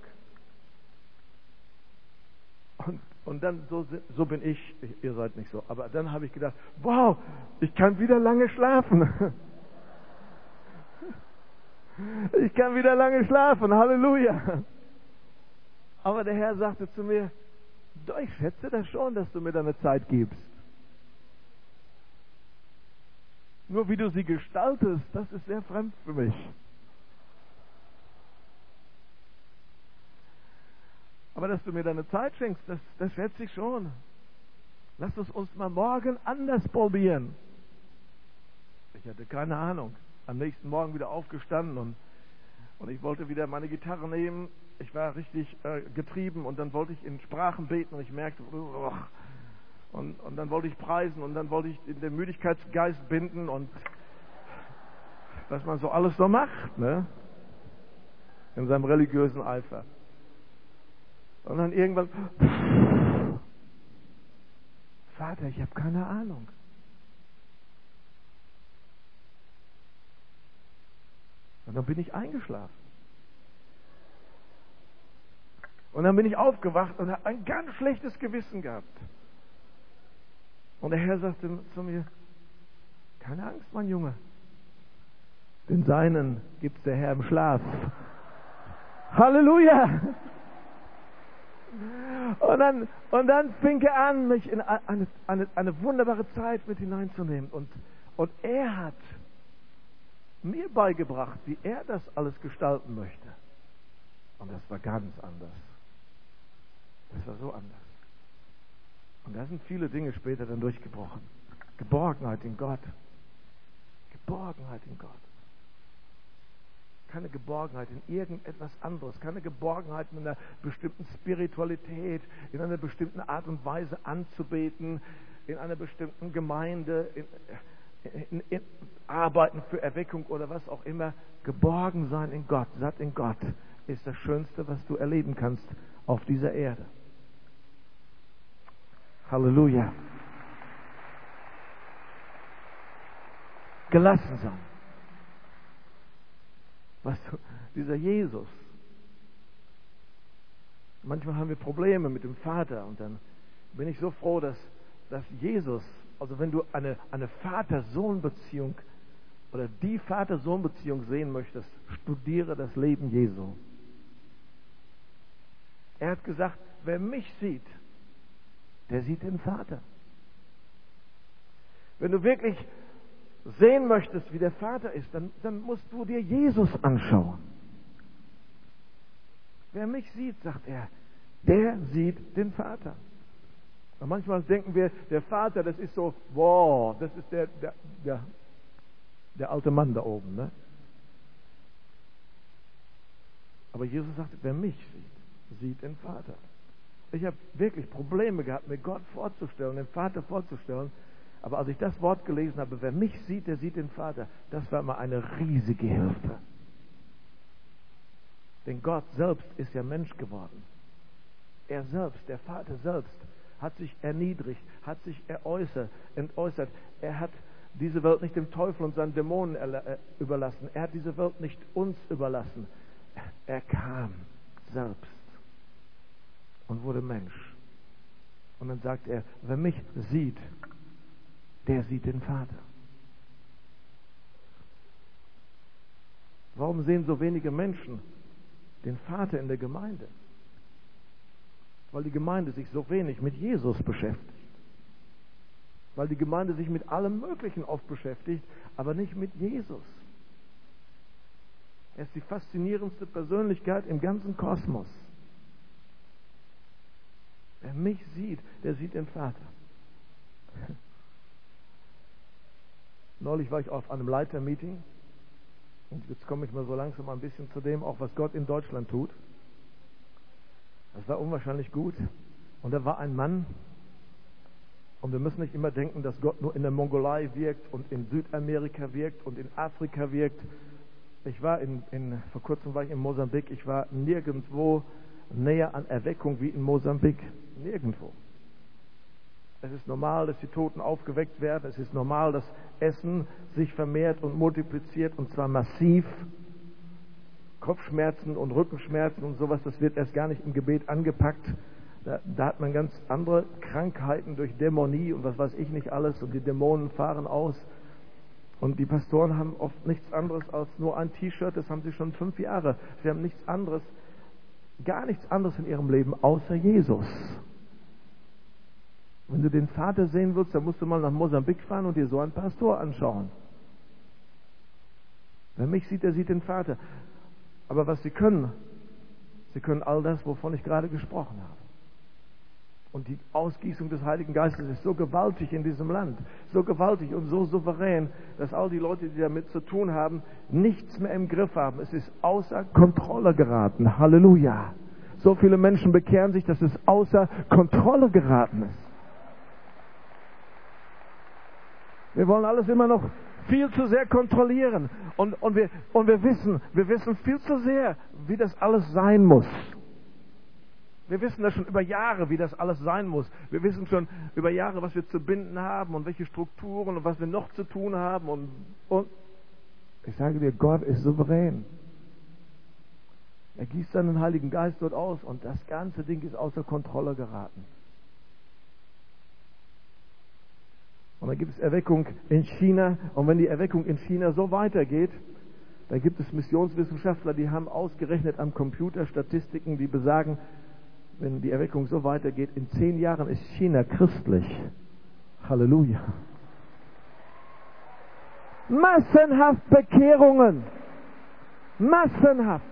Und, und dann, so, so bin ich, ihr seid nicht so, aber dann habe ich gedacht, wow, ich kann wieder lange schlafen. Ich kann wieder lange schlafen, Halleluja. Aber der Herr sagte zu mir, doch, ich schätze das schon, dass du mir deine Zeit gibst. Nur wie du sie gestaltest, das ist sehr fremd für mich. Aber dass du mir deine Zeit schenkst, das, das schätze ich schon. Lass uns uns mal morgen anders probieren. Ich hatte keine Ahnung. Am nächsten Morgen wieder aufgestanden und, und ich wollte wieder meine Gitarre nehmen. Ich war richtig äh, getrieben und dann wollte ich in Sprachen beten und ich merkte, oh, und, und dann wollte ich preisen und dann wollte ich in den Müdigkeitsgeist binden und was man so alles so macht, ne? In seinem religiösen Eifer. Und dann irgendwann, Vater, ich habe keine Ahnung. Und dann bin ich eingeschlafen. Und dann bin ich aufgewacht und habe ein ganz schlechtes Gewissen gehabt. Und der Herr sagte zu mir, keine Angst, mein Junge. Den Seinen gibt's der Herr im Schlaf. Halleluja! Und dann, und dann fing er an, mich in eine, eine, eine wunderbare Zeit mit hineinzunehmen. Und, und er hat mir beigebracht, wie er das alles gestalten möchte. Und das war ganz anders. Das war so anders. Und da sind viele Dinge später dann durchgebrochen. Geborgenheit in Gott. Geborgenheit in Gott. Keine Geborgenheit in irgendetwas anderes. Keine Geborgenheit in einer bestimmten Spiritualität, in einer bestimmten Art und Weise anzubeten, in einer bestimmten Gemeinde, in, in, in Arbeiten für Erweckung oder was auch immer. Geborgen sein in Gott, satt in Gott, ist das Schönste, was du erleben kannst auf dieser Erde. Halleluja. Gelassen sein. Weißt du, dieser Jesus. Manchmal haben wir Probleme mit dem Vater und dann bin ich so froh, dass, dass Jesus, also wenn du eine, eine Vater-Sohn-Beziehung oder die Vater-Sohn-Beziehung sehen möchtest, studiere das Leben Jesu. Er hat gesagt, wer mich sieht, der sieht den Vater. Wenn du wirklich sehen möchtest, wie der Vater ist, dann, dann musst du dir Jesus anschauen. Wer mich sieht, sagt er, der sieht den Vater. Und manchmal denken wir, der Vater, das ist so, wow, das ist der, der, der, der alte Mann da oben, ne? Aber Jesus sagt, wer mich sieht, sieht den Vater. Ich habe wirklich Probleme gehabt, mir Gott vorzustellen, den Vater vorzustellen. Aber als ich das Wort gelesen habe, wer mich sieht, der sieht den Vater, das war immer eine riesige Hilfe. Denn Gott selbst ist ja Mensch geworden. Er selbst, der Vater selbst, hat sich erniedrigt, hat sich eräußert, entäußert. Er hat diese Welt nicht dem Teufel und seinen Dämonen überlassen. Er hat diese Welt nicht uns überlassen. Er kam selbst und wurde Mensch. Und dann sagt er, wer mich sieht, der sieht den Vater. Warum sehen so wenige Menschen den Vater in der Gemeinde? Weil die Gemeinde sich so wenig mit Jesus beschäftigt. Weil die Gemeinde sich mit allem Möglichen oft beschäftigt, aber nicht mit Jesus. Er ist die faszinierendste Persönlichkeit im ganzen Kosmos. Wer mich sieht, der sieht den Vater. Neulich war ich auf einem Leitermeeting und jetzt komme ich mal so langsam ein bisschen zu dem, auch was Gott in Deutschland tut. Das war unwahrscheinlich gut. Und da war ein Mann, und wir müssen nicht immer denken, dass Gott nur in der Mongolei wirkt und in Südamerika wirkt und in Afrika wirkt. Ich war in, in vor kurzem war ich in Mosambik, ich war nirgendwo näher an Erweckung wie in Mosambik. Nirgendwo. Es ist normal, dass die Toten aufgeweckt werden. Es ist normal, dass Essen sich vermehrt und multipliziert, und zwar massiv. Kopfschmerzen und Rückenschmerzen und sowas, das wird erst gar nicht im Gebet angepackt. Da, da hat man ganz andere Krankheiten durch Dämonie und was weiß ich nicht alles, und die Dämonen fahren aus. Und die Pastoren haben oft nichts anderes als nur ein T-Shirt, das haben sie schon fünf Jahre. Sie haben nichts anderes, gar nichts anderes in ihrem Leben außer Jesus. Wenn du den Vater sehen willst, dann musst du mal nach Mosambik fahren und dir so einen Pastor anschauen. Wer mich sieht, der sieht den Vater. Aber was sie können, sie können all das, wovon ich gerade gesprochen habe. Und die Ausgießung des Heiligen Geistes ist so gewaltig in diesem Land, so gewaltig und so souverän, dass all die Leute, die damit zu tun haben, nichts mehr im Griff haben. Es ist außer Kontrolle geraten. Halleluja. So viele Menschen bekehren sich, dass es außer Kontrolle geraten ist. Wir wollen alles immer noch viel zu sehr kontrollieren. Und, und, wir, und wir wissen, wir wissen viel zu sehr, wie das alles sein muss. Wir wissen das schon über Jahre, wie das alles sein muss. Wir wissen schon über Jahre, was wir zu binden haben und welche Strukturen und was wir noch zu tun haben. Und, und ich sage dir, Gott ist souverän. Er gießt seinen Heiligen Geist dort aus und das ganze Ding ist außer Kontrolle geraten. Und dann gibt es Erweckung in China. Und wenn die Erweckung in China so weitergeht, dann gibt es Missionswissenschaftler, die haben ausgerechnet am Computer Statistiken, die besagen, wenn die Erweckung so weitergeht, in zehn Jahren ist China christlich. Halleluja. Massenhaft Bekehrungen. Massenhaft.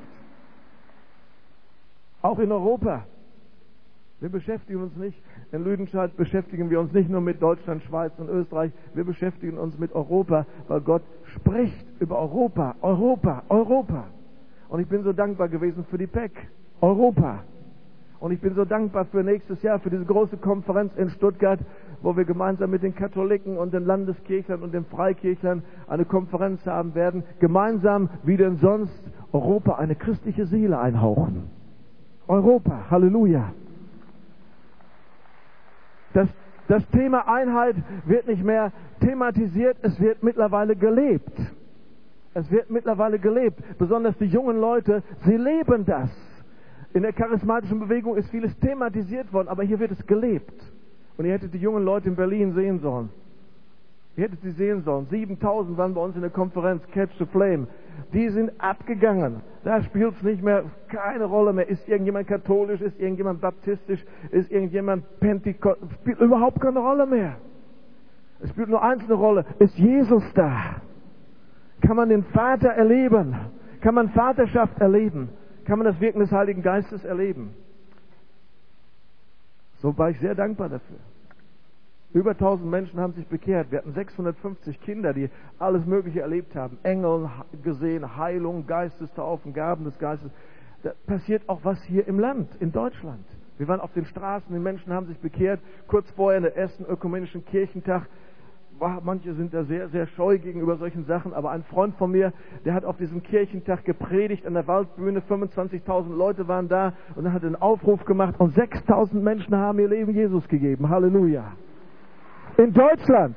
Auch in Europa. Wir beschäftigen uns nicht, in Lüdenscheid beschäftigen wir uns nicht nur mit Deutschland, Schweiz und Österreich, wir beschäftigen uns mit Europa, weil Gott spricht über Europa, Europa, Europa. Und ich bin so dankbar gewesen für die P E C, Europa. Und ich bin so dankbar für nächstes Jahr, für diese große Konferenz in Stuttgart, wo wir gemeinsam mit den Katholiken und den Landeskirchlern und den Freikirchlern eine Konferenz haben werden, gemeinsam, wie denn sonst, Europa eine christliche Seele einhauchen. Europa, Halleluja. Das, das Thema Einheit wird nicht mehr thematisiert, es wird mittlerweile gelebt. Es wird mittlerweile gelebt. Besonders die jungen Leute, sie leben das. In der charismatischen Bewegung ist vieles thematisiert worden, aber hier wird es gelebt. Und ihr hättet die jungen Leute in Berlin sehen sollen. Ihr hättet sie sehen sollen. siebentausend waren bei uns in der Konferenz Catch the Flame. Die sind abgegangen. Da spielt es nicht mehr, keine Rolle mehr. Ist irgendjemand katholisch, ist irgendjemand baptistisch, ist irgendjemand Pentekost, spielt überhaupt keine Rolle mehr. Es spielt nur eins eine Rolle. Ist Jesus da? Kann man den Vater erleben? Kann man Vaterschaft erleben? Kann man das Wirken des Heiligen Geistes erleben? So war ich sehr dankbar dafür. Über tausend Menschen haben sich bekehrt. Wir hatten sechshundertfünfzig Kinder, die alles Mögliche erlebt haben. Engel gesehen, Heilung, Geistestaufen, Gaben des Geistes. Da passiert auch was hier im Land, in Deutschland. Wir waren auf den Straßen, die Menschen haben sich bekehrt. Kurz vorher in der ersten ökumenischen Kirchentag. Manche sind da sehr, sehr scheu gegenüber solchen Sachen, aber ein Freund von mir, der hat auf diesem Kirchentag gepredigt an der Waldbühne, fünfundzwanzigtausend Leute waren da und er hat einen Aufruf gemacht und sechstausend Menschen haben ihr Leben Jesus gegeben. Halleluja. In Deutschland.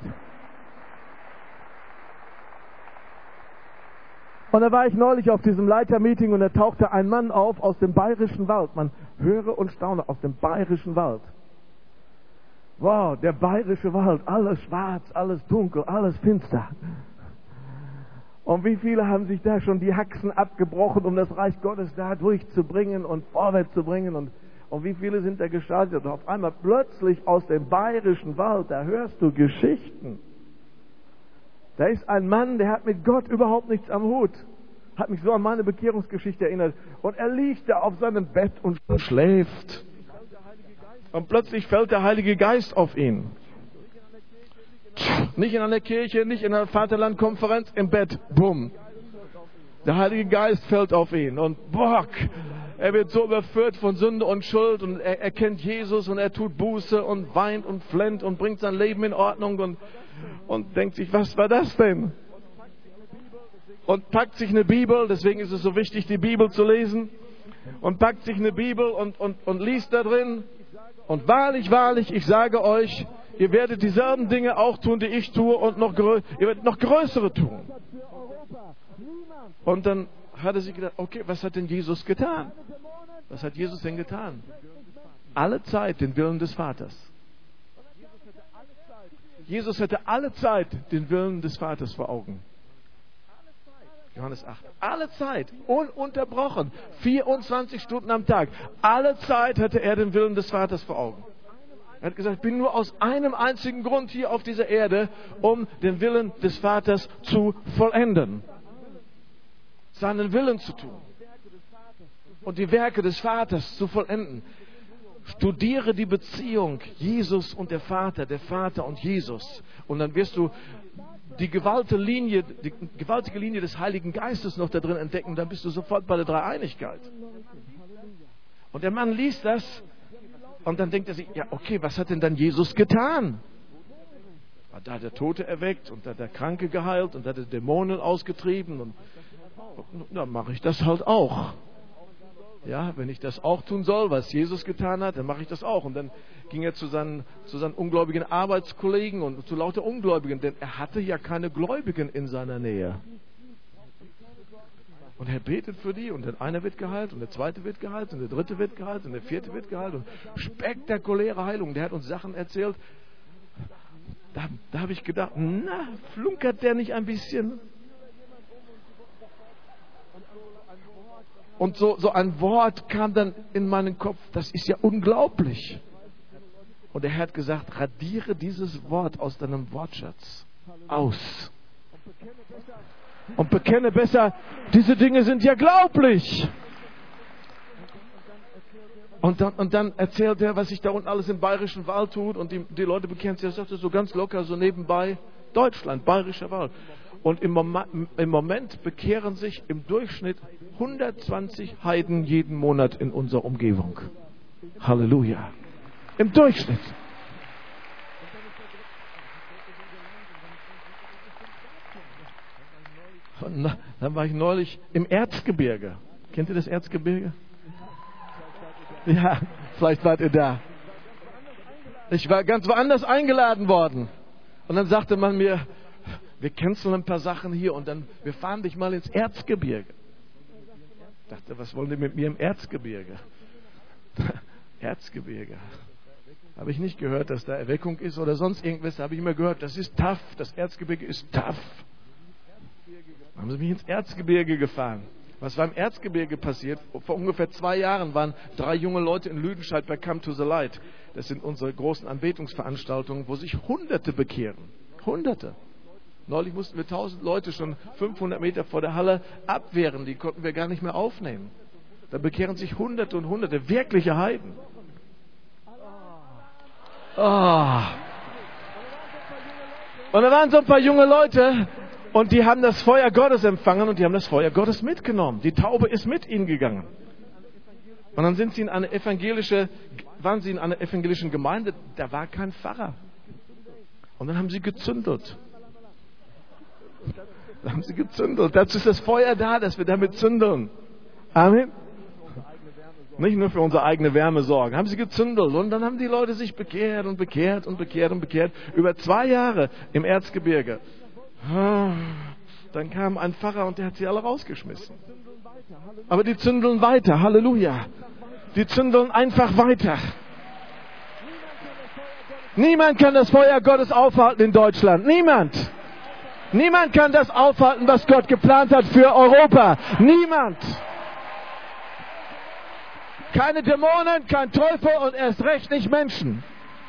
Und da war ich neulich auf diesem Leitermeeting und da tauchte ein Mann auf aus dem Bayerischen Wald. Man höre und staune, aus dem Bayerischen Wald. Wow, der Bayerische Wald, alles schwarz, alles dunkel, alles finster. Und wie viele haben sich da schon die Haxen abgebrochen, um das Reich Gottes da durchzubringen und vorwärts zu bringen. Und, und wie viele sind da gestartet. Und auf einmal plötzlich aus dem Bayerischen Wald, da hörst du Geschichten. Da ist ein Mann, der hat mit Gott überhaupt nichts am Hut. Hat mich so an meine Bekehrungsgeschichte erinnert. Und er liegt da auf seinem Bett und schläft. Und plötzlich fällt der Heilige Geist auf ihn. Nicht in einer Kirche, nicht in einer Vaterlandkonferenz, im Bett. Bumm. Der Heilige Geist fällt auf ihn. Und bock, Er wird so überführt von Sünde und Schuld und er erkennt Jesus und er tut Buße und weint und flennt und bringt sein Leben in Ordnung und, und denkt sich, was war das denn? Und packt sich eine Bibel, deswegen ist es so wichtig, die Bibel zu lesen, und packt sich eine Bibel und, und, und liest da drin. Und wahrlich, wahrlich, ich sage euch, ihr werdet dieselben Dinge auch tun, die ich tue, und noch grö- ihr werdet noch größere tun. Und dann hat er sich gedacht, okay, was hat denn Jesus getan? Was hat Jesus denn getan? Alle Zeit den Willen des Vaters. Jesus hatte alle Zeit den Willen des Vaters vor Augen. Johannes acht. Alle Zeit, ununterbrochen, vierundzwanzig Stunden am Tag. Alle Zeit hatte er den Willen des Vaters vor Augen. Er hat gesagt, ich bin nur aus einem einzigen Grund hier auf dieser Erde, um den Willen des Vaters zu vollenden. Seinen Willen zu tun. Und die Werke des Vaters zu vollenden. Studiere die Beziehung Jesus und der Vater, der Vater und Jesus. Und dann wirst du die gewaltige Linie, die gewaltige Linie des Heiligen Geistes noch da drin entdecken. Dann bist du sofort bei der Dreieinigkeit. Und der Mann liest das und dann denkt er sich, ja okay, was hat denn dann Jesus getan? Da hat er Tote erweckt und da hat er Kranke geheilt und da hat er Dämonen ausgetrieben. Und dann mache ich das halt auch. Ja, wenn ich das auch tun soll, was Jesus getan hat, dann mache ich das auch. Und dann ging er zu seinen, zu seinen ungläubigen Arbeitskollegen und zu lauter Ungläubigen, denn er hatte ja keine Gläubigen in seiner Nähe. Und er betet für die und der eine wird geheilt und der zweite wird geheilt und der dritte wird geheilt und der vierte wird geheilt und spektakuläre Heilung. Der hat uns Sachen erzählt. Da, da habe ich gedacht, na, flunkert der nicht ein bisschen? Und so, so ein Wort kam dann in meinen Kopf, das ist ja unglaublich. Und der Herr hat gesagt, radiere dieses Wort aus deinem Wortschatz aus. Und bekenne besser, diese Dinge sind ja glaublich. Und dann, und dann erzählt er, was sich da unten alles im Bayerischen Wald tut. Und die, die Leute bekennen sich, das sagt er so ganz locker, so nebenbei, Deutschland, Bayerischer Wald. Und im Moment, im Moment bekehren sich im Durchschnitt hundertzwanzig Heiden jeden Monat in unserer Umgebung. Halleluja. Im Durchschnitt. Und dann war ich neulich im Erzgebirge. Kennt ihr das Erzgebirge? Ja, vielleicht wart ihr da. Ich war ganz woanders eingeladen worden. Und dann sagte man mir, wir canceln ein paar Sachen hier und dann, wir fahren dich mal ins Erzgebirge. Ich dachte, was wollen die mit mir im Erzgebirge? Erzgebirge. Habe ich nicht gehört, dass da Erweckung ist oder sonst irgendwas. Habe ich immer gehört, das ist tough, das Erzgebirge ist tough. Dann haben sie mich ins Erzgebirge gefahren. Was war im Erzgebirge passiert? Vor ungefähr zwei Jahren waren drei junge Leute in Lüdenscheid bei Come to the Light. Das sind unsere großen Anbetungsveranstaltungen, wo sich Hunderte bekehren. Hunderte. Neulich mussten wir tausend Leute schon fünfhundert Meter vor der Halle abwehren. Die konnten wir gar nicht mehr aufnehmen. Da bekehren sich Hunderte und Hunderte, wirkliche Heiden. Oh. Und da waren so ein paar junge Leute und die haben das Feuer Gottes empfangen und die haben das Feuer Gottes mitgenommen. Die Taube ist mit ihnen gegangen. Und dann sind sie in eine evangelische, waren sie in einer evangelischen Gemeinde, da war kein Pfarrer. Und dann haben sie gezündelt. Da haben sie gezündelt. Dazu ist das Feuer da, dass wir damit zündeln. Amen. Nicht nur für unsere eigene Wärme sorgen. Haben sie gezündelt. Und dann haben die Leute sich bekehrt und bekehrt und bekehrt und bekehrt. Über zwei Jahre im Erzgebirge. Dann kam ein Pfarrer und der hat sie alle rausgeschmissen. Aber die zündeln weiter. Halleluja. Die zündeln einfach weiter. Niemand kann das Feuer Gottes aufhalten in Deutschland. Niemand. Niemand kann das aufhalten, was Gott geplant hat für Europa. Niemand. Keine Dämonen, kein Teufel und erst recht nicht Menschen.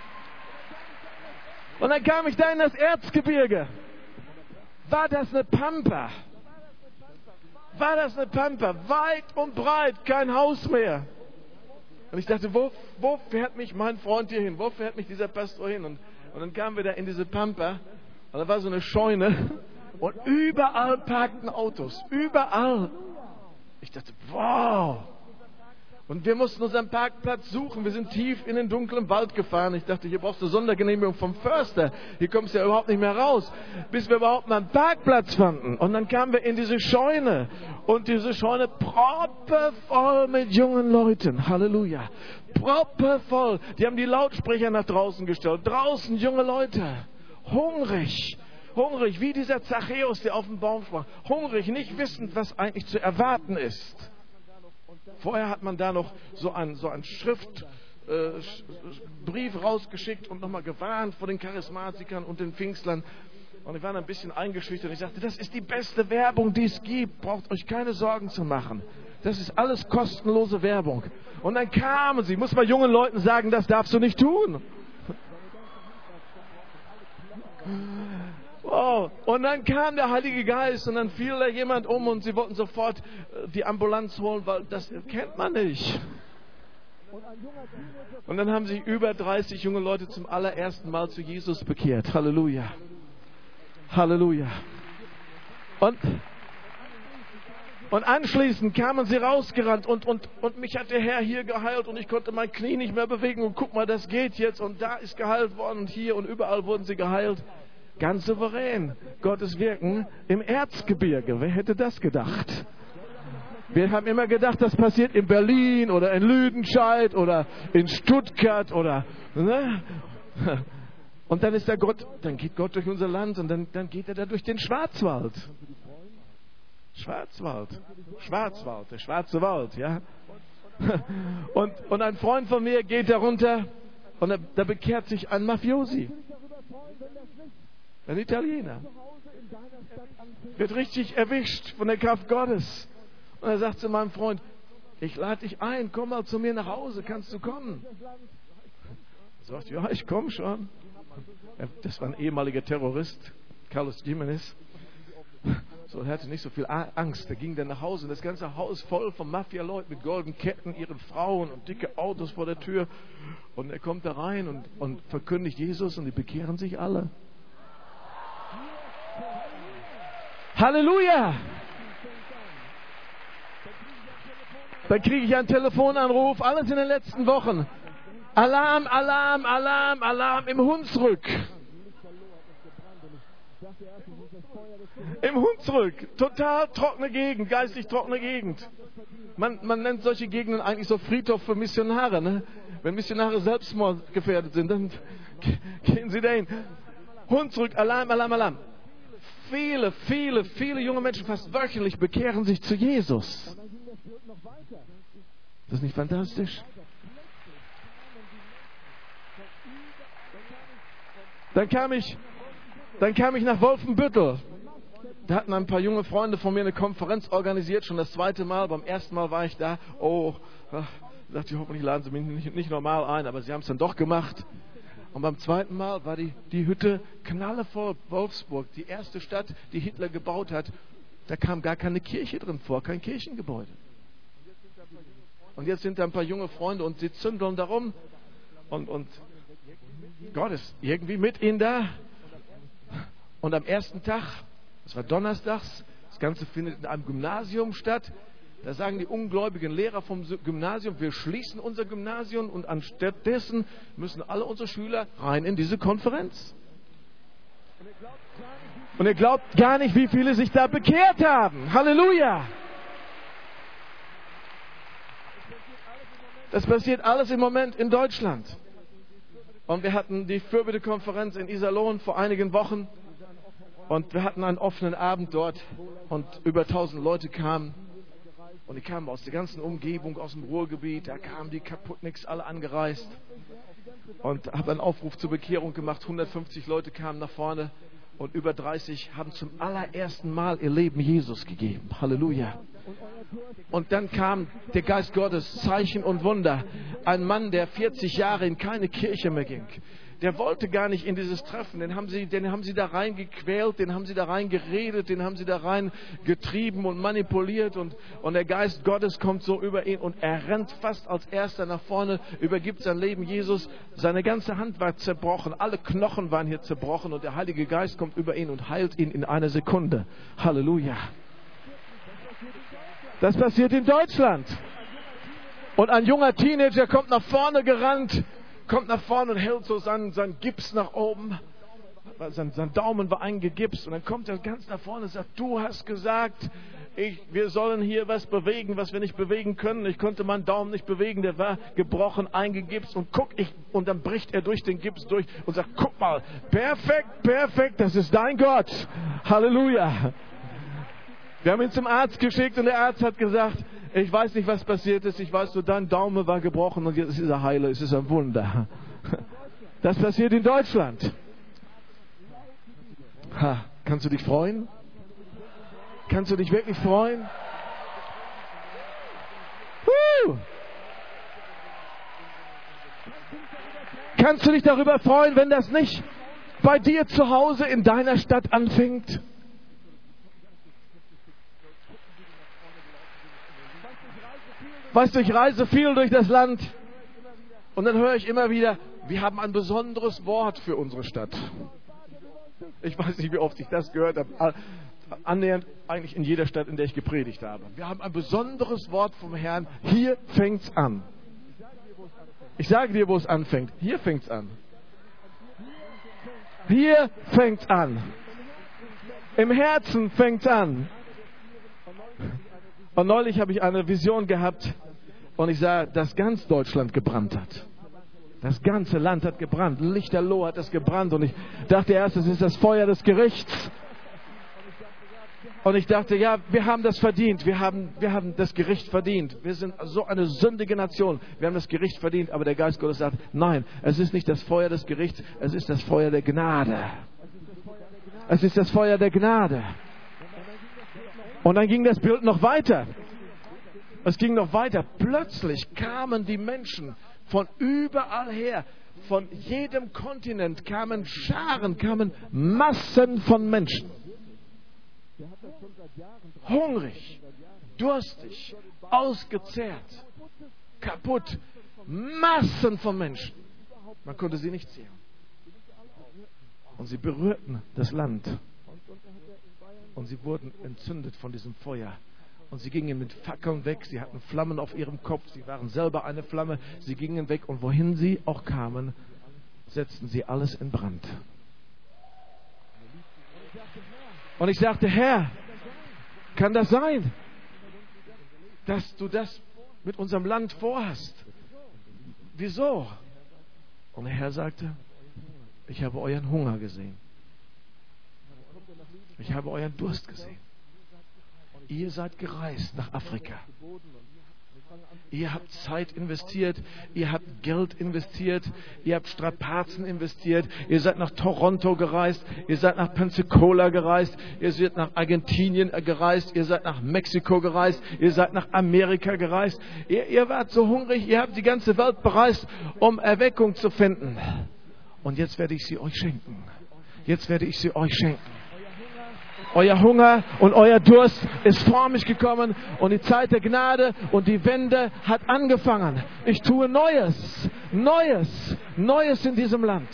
Und dann kam ich da in das Erzgebirge. War das eine Pampa? War das eine Pampa? Weit und breit, kein Haus mehr. Und ich dachte, wo, wo fährt mich mein Freund hier hin? Wo fährt mich dieser Pastor hin? Und, und dann kamen wir da in diese Pampa. Und da war so eine Scheune. Und überall parkten Autos. Überall. Ich dachte, wow. Und wir mussten unseren Parkplatz suchen. Wir sind tief in den dunklen Wald gefahren. Ich dachte, hier brauchst du Sondergenehmigung vom Förster. Hier kommst du ja überhaupt nicht mehr raus. Bis wir überhaupt mal einen Parkplatz fanden. Und dann kamen wir in diese Scheune. Und diese Scheune proppevoll mit jungen Leuten. Halleluja. Proppevoll. Die haben die Lautsprecher nach draußen gestellt. Draußen junge Leute. Hungrig. Hungrig, wie dieser Zachäus, der auf dem Baum sprach. Hungrig, nicht wissend, was eigentlich zu erwarten ist. Vorher hat man da noch so einen, so einen Schriftbrief äh, rausgeschickt und nochmal gewarnt vor den Charismatikern und den Pfingstlern. Und ich war ein bisschen eingeschüchtert. Ich sagte, das ist die beste Werbung, die es gibt. Braucht euch keine Sorgen zu machen. Das ist alles kostenlose Werbung. Und dann kamen sie. Muss man jungen Leuten sagen, das darfst du nicht tun. Wow. Und dann kam der Heilige Geist und dann fiel da jemand um und sie wollten sofort die Ambulanz holen, weil das kennt man nicht. Und dann haben sich über dreißig junge Leute zum allerersten Mal zu Jesus bekehrt. Halleluja. Halleluja. Und, und anschließend kamen sie rausgerannt und, und, und mich hat der Herr hier geheilt und ich konnte mein Knie nicht mehr bewegen und guck mal, das geht jetzt und da ist geheilt worden und hier und überall wurden sie geheilt. Ganz souverän. Gottes Wirken im Erzgebirge. Wer hätte das gedacht? Wir haben immer gedacht, das passiert in Berlin oder in Lüdenscheid oder in Stuttgart oder... Ne? Und dann ist der Gott, dann geht Gott durch unser Land und dann, dann geht er da durch den Schwarzwald. Schwarzwald. Schwarzwald, der schwarze Wald, ja. Und, und ein Freund von mir geht da runter und da, da bekehrt sich ein Mafiosi. Ein Italiener. Wird richtig erwischt von der Kraft Gottes. Und er sagt zu meinem Freund, ich lade dich ein, komm mal zu mir nach Hause, kannst du kommen? Er sagt, ja, ich komme schon. Das war ein ehemaliger Terrorist, Carlos Jimenez. So, er hatte nicht so viel Angst. Er ging dann nach Hause und das ganze Haus voll von Mafia-Leuten mit goldenen Ketten, ihren Frauen und dicke Autos vor der Tür. Und er kommt da rein und, und verkündigt Jesus und die bekehren sich alle. Halleluja! Dann kriege ich einen Telefonanruf, alles in den letzten Wochen. Alarm, Alarm, Alarm, Alarm im Hunsrück. Im Hunsrück. Total trockene Gegend, geistig trockene Gegend. Man, man nennt solche Gegenden eigentlich so Friedhof für Missionare. Ne? Wenn Missionare selbstmordgefährdet sind, dann gehen sie dahin. Hunsrück, Alarm, Alarm, Alarm. Viele, viele, viele junge Menschen, fast wöchentlich, bekehren sich zu Jesus. Das ist nicht fantastisch? Dann kam ich, dann kam ich nach Wolfenbüttel. Da hatten ein paar junge Freunde von mir eine Konferenz organisiert, schon das zweite Mal. Beim ersten Mal war ich da. Oh, da dachte ich, hoffentlich laden sie mich nicht, nicht normal ein, aber sie haben es dann doch gemacht. Und beim zweiten Mal war die, die Hütte knallevoll. Wolfsburg, die erste Stadt, die Hitler gebaut hat. Da kam gar keine Kirche drin vor, kein Kirchengebäude. Und jetzt sind da ein paar junge Freunde und sie zündeln darum. Und, und Gott ist irgendwie mit ihnen da. Und am ersten Tag, das war donnerstags, das Ganze findet in einem Gymnasium statt. Da sagen die ungläubigen Lehrer vom Gymnasium, wir schließen unser Gymnasium und anstattdessen müssen alle unsere Schüler rein in diese Konferenz. Und ihr glaubt gar nicht, wie viele sich da bekehrt haben. Halleluja! Das passiert alles im Moment in Deutschland. Und wir hatten die Fürbitte-Konferenz in Iserlohn vor einigen Wochen. Und wir hatten einen offenen Abend dort. Und über tausend Leute kamen. Und die kamen aus der ganzen Umgebung, aus dem Ruhrgebiet. Da kamen die Kaputniks alle angereist. Und habe einen Aufruf zur Bekehrung gemacht. hundertfünfzig Leute kamen nach vorne. Und über dreißig haben zum allerersten Mal ihr Leben Jesus gegeben. Halleluja. Und dann kam der Geist Gottes, Zeichen und Wunder. Ein Mann, der vierzig Jahre in keine Kirche mehr ging. Der wollte gar nicht in dieses Treffen. Den haben sie, den haben sie da reingequält, den haben sie da reingeredet, den haben sie da reingetrieben und manipuliert. Und, und der Geist Gottes kommt so über ihn und er rennt fast als Erster nach vorne, übergibt sein Leben Jesus. Seine ganze Hand war zerbrochen, alle Knochen waren hier zerbrochen und der Heilige Geist kommt über ihn und heilt ihn in einer Sekunde. Halleluja. Das passiert in Deutschland. Und ein junger Teenager kommt nach vorne gerannt, kommt nach vorne und hält so seinen, seinen Gips nach oben. Sein, sein Daumen war eingegipst und dann kommt er ganz nach vorne und sagt, du hast gesagt, ich, wir sollen hier was bewegen, was wir nicht bewegen können. Ich konnte meinen Daumen nicht bewegen, der war gebrochen, eingegipst und guck, ich, und dann bricht er durch den Gips durch und sagt, guck mal, perfekt, perfekt, das ist dein Gott. Halleluja. Wir haben ihn zum Arzt geschickt und der Arzt hat gesagt, ich weiß nicht, was passiert ist, ich weiß nur, dein Daumen war gebrochen und jetzt ist er heile, es ist ein Wunder. Das passiert in Deutschland. Ha, kannst du dich freuen? Kannst du dich wirklich freuen? Huh. Kannst du dich darüber freuen, wenn das nicht bei dir zu Hause in deiner Stadt anfängt? Weißt du, ich reise viel durch das Land und dann höre ich immer wieder, wir haben ein besonderes Wort für unsere Stadt. Ich weiß nicht, wie oft ich das gehört habe. Annähernd eigentlich in jeder Stadt, in der ich gepredigt habe. Wir haben ein besonderes Wort vom Herrn. Hier fängt's an. Ich sage dir, wo es anfängt. Hier fängt's an. Hier fängt's an. Im Herzen fängt's an. Und neulich habe ich eine Vision gehabt und ich sah, dass ganz Deutschland gebrannt hat. Das ganze Land hat gebrannt. Lichterloh hat es gebrannt. Und ich dachte erst, es ist das Feuer des Gerichts. Und ich dachte, ja, wir haben das verdient. Wir haben, wir haben das Gericht verdient. Wir sind so eine sündige Nation. Wir haben das Gericht verdient. Aber der Geist Gottes sagt, nein, es ist nicht das Feuer des Gerichts. Es ist das Feuer der Gnade. Es ist das Feuer der Gnade. Und dann ging das Bild noch weiter. Es ging noch weiter. Plötzlich kamen die Menschen von überall her, von jedem Kontinent kamen Scharen, kamen Massen von Menschen. Hungrig, durstig, ausgezehrt, kaputt. Massen von Menschen. Man konnte sie nicht sehen. Und sie berührten das Land. Und sie wurden entzündet von diesem Feuer. Und sie gingen mit Fackeln weg. Sie hatten Flammen auf ihrem Kopf. Sie waren selber eine Flamme. Sie gingen weg. Und wohin sie auch kamen, setzten sie alles in Brand. Und ich sagte, Herr, kann das sein, dass du das mit unserem Land vorhast? Wieso? Und der Herr sagte, ich habe euren Hunger gesehen. Ich habe euren Durst gesehen. Ihr seid gereist nach Afrika. Ihr habt Zeit investiert, ihr habt Geld investiert, ihr habt Strapazen investiert, ihr seid nach Toronto gereist, ihr seid nach Pensacola gereist, ihr seid nach Argentinien gereist, ihr seid nach Mexiko gereist, ihr seid nach Amerika gereist. Ihr, ihr wart so hungrig, ihr habt die ganze Welt bereist, um Erweckung zu finden. Und jetzt werde ich sie euch schenken. Jetzt werde ich sie euch schenken. Euer Hunger und euer Durst ist vor mich gekommen und die Zeit der Gnade und die Wende hat angefangen. Ich tue Neues, Neues, Neues in diesem Land.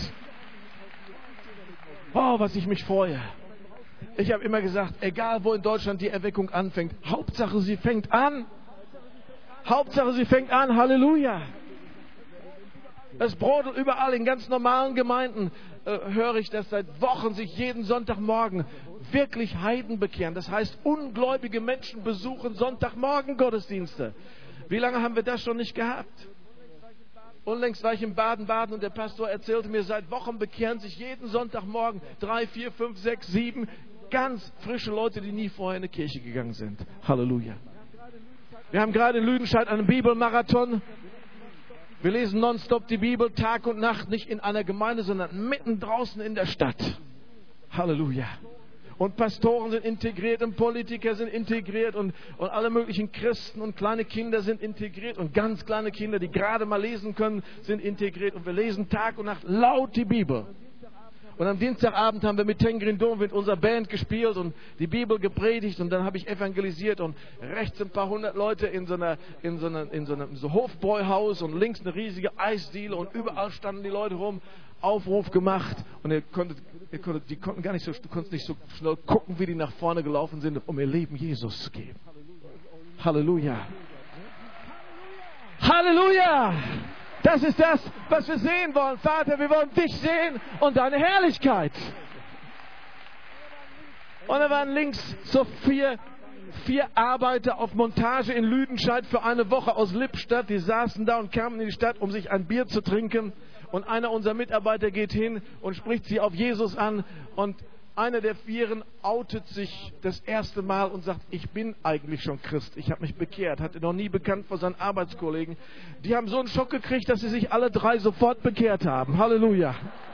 Oh, was ich mich freue. Ich habe immer gesagt, egal wo in Deutschland die Erweckung anfängt, Hauptsache sie fängt an. Hauptsache sie fängt an, Halleluja. Es brodelt überall in ganz normalen Gemeinden, äh, höre ich, dass seit Wochen sich jeden Sonntagmorgen wirklich Heiden bekehren. Das heißt, ungläubige Menschen besuchen Sonntagmorgen Gottesdienste. Wie lange haben wir das schon nicht gehabt? Unlängst war ich in Baden-Baden und der Pastor erzählte mir, seit Wochen bekehren sich jeden Sonntagmorgen drei, vier, fünf, sechs, sieben ganz frische Leute, die nie vorher in eine Kirche gegangen sind. Halleluja. Wir haben gerade in Lüdenscheid einen Bibelmarathon. Wir lesen nonstop die Bibel, Tag und Nacht, nicht in einer Gemeinde, sondern mitten draußen in der Stadt. Halleluja. Und Pastoren sind integriert und Politiker sind integriert und, und alle möglichen Christen und kleine Kinder sind integriert und ganz kleine Kinder, die gerade mal lesen können, sind integriert. Und wir lesen Tag und Nacht laut die Bibel. Und am Dienstagabend haben wir mit Tengrin Dom mit unserer Band gespielt und die Bibel gepredigt und dann habe ich evangelisiert und rechts ein paar hundert Leute in so einer in so einer in so einem so Hofbräuhaus und links eine riesige Eisdiele und überall standen die Leute rum, Aufruf gemacht und ihr konntet, ihr konntet die konnten gar nicht so, du konntest nicht so schnell gucken, wie die nach vorne gelaufen sind, um ihr Leben Jesus zu geben. Halleluja. Halleluja! Das ist das, was wir sehen wollen. Vater, wir wollen dich sehen und deine Herrlichkeit. Und da waren links so vier, vier Arbeiter auf Montage in Lüdenscheid für eine Woche aus Lippstadt. Die saßen da und kamen in die Stadt, um sich ein Bier zu trinken. Und einer unserer Mitarbeiter geht hin und spricht sie auf Jesus an. Und einer der Vieren outet sich das erste Mal und sagt, ich bin eigentlich schon Christ. Ich habe mich bekehrt. Hatte noch nie bekannt vor seinen Arbeitskollegen. Die haben so einen Schock gekriegt, dass sie sich alle drei sofort bekehrt haben. Halleluja.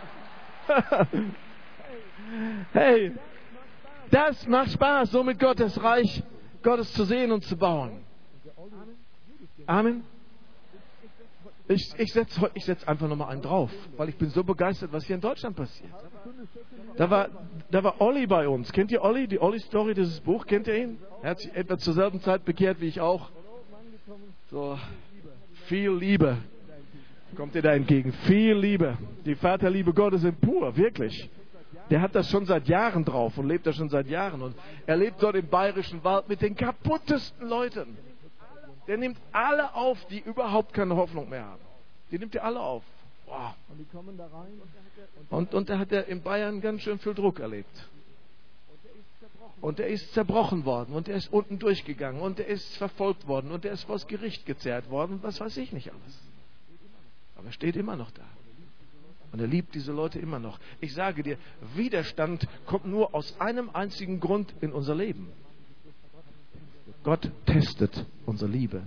Hey, das macht Spaß, so mit Gottes Reich Gottes zu sehen und zu bauen. Amen. Ich, ich setze ich setz einfach nochmal einen drauf, weil ich bin so begeistert, was hier in Deutschland passiert. Da war, da war Olli bei uns. Kennt ihr Olli? Die Olli-Story, dieses Buch, kennt ihr ihn? Er hat sich etwa zur selben Zeit bekehrt wie ich auch. So, viel Liebe kommt ihr da entgegen. Viel Liebe. Die Vaterliebe Gottes sind pur, wirklich. Der hat das schon seit Jahren drauf und lebt das schon seit Jahren. Und er lebt dort im Bayerischen Wald mit den kaputtesten Leuten. Der nimmt alle auf, die überhaupt keine Hoffnung mehr haben. Die nimmt er alle auf. Wow. Und, und da hat er in Bayern ganz schön viel Druck erlebt. Und er ist zerbrochen worden. Und er ist unten durchgegangen. Und er ist verfolgt worden. Und er ist vors Gericht gezerrt worden. Was weiß ich nicht alles. Aber er steht immer noch da. Und er liebt diese Leute immer noch. Ich sage dir, Widerstand kommt nur aus einem einzigen Grund in unser Leben. Gott testet unsere Liebe.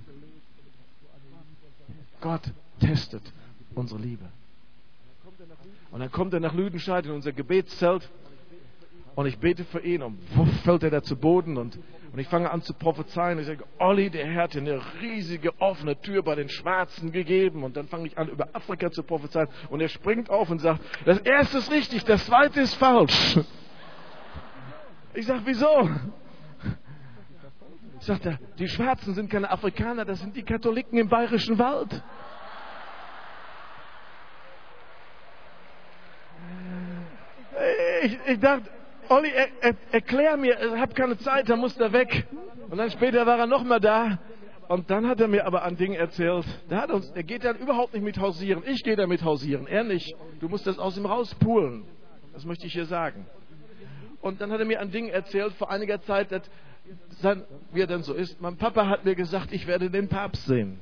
Gott testet unsere Liebe. Und dann kommt er nach Lüdenscheid in unser Gebetszelt und ich bete für ihn und wuff, fällt er da zu Boden und, und ich fange an zu prophezeien. Ich sage, Olli, der Herr hat dir eine riesige offene Tür bei den Schwarzen gegeben. Und dann fange ich an, über Afrika zu prophezeien und er springt auf und sagt, das erste ist richtig, das zweite ist falsch. Ich sage, wieso? Sagt er, die Schwarzen sind keine Afrikaner, das sind die Katholiken im Bayerischen Wald. Ich, ich dachte, Olli, er, er, erklär mir, ich habe keine Zeit, da muss er weg. Und dann später war er noch mal da. Und dann hat er mir aber ein Ding erzählt. Der, hat uns, der geht dann überhaupt nicht mit hausieren. Ich gehe damit hausieren, er nicht. Du musst das aus ihm rauspulen. Das möchte ich hier sagen. Und dann hat er mir ein Ding erzählt vor einiger Zeit, dass sein, wie er denn so ist. Mein Papa hat mir gesagt, ich werde den Papst sehen.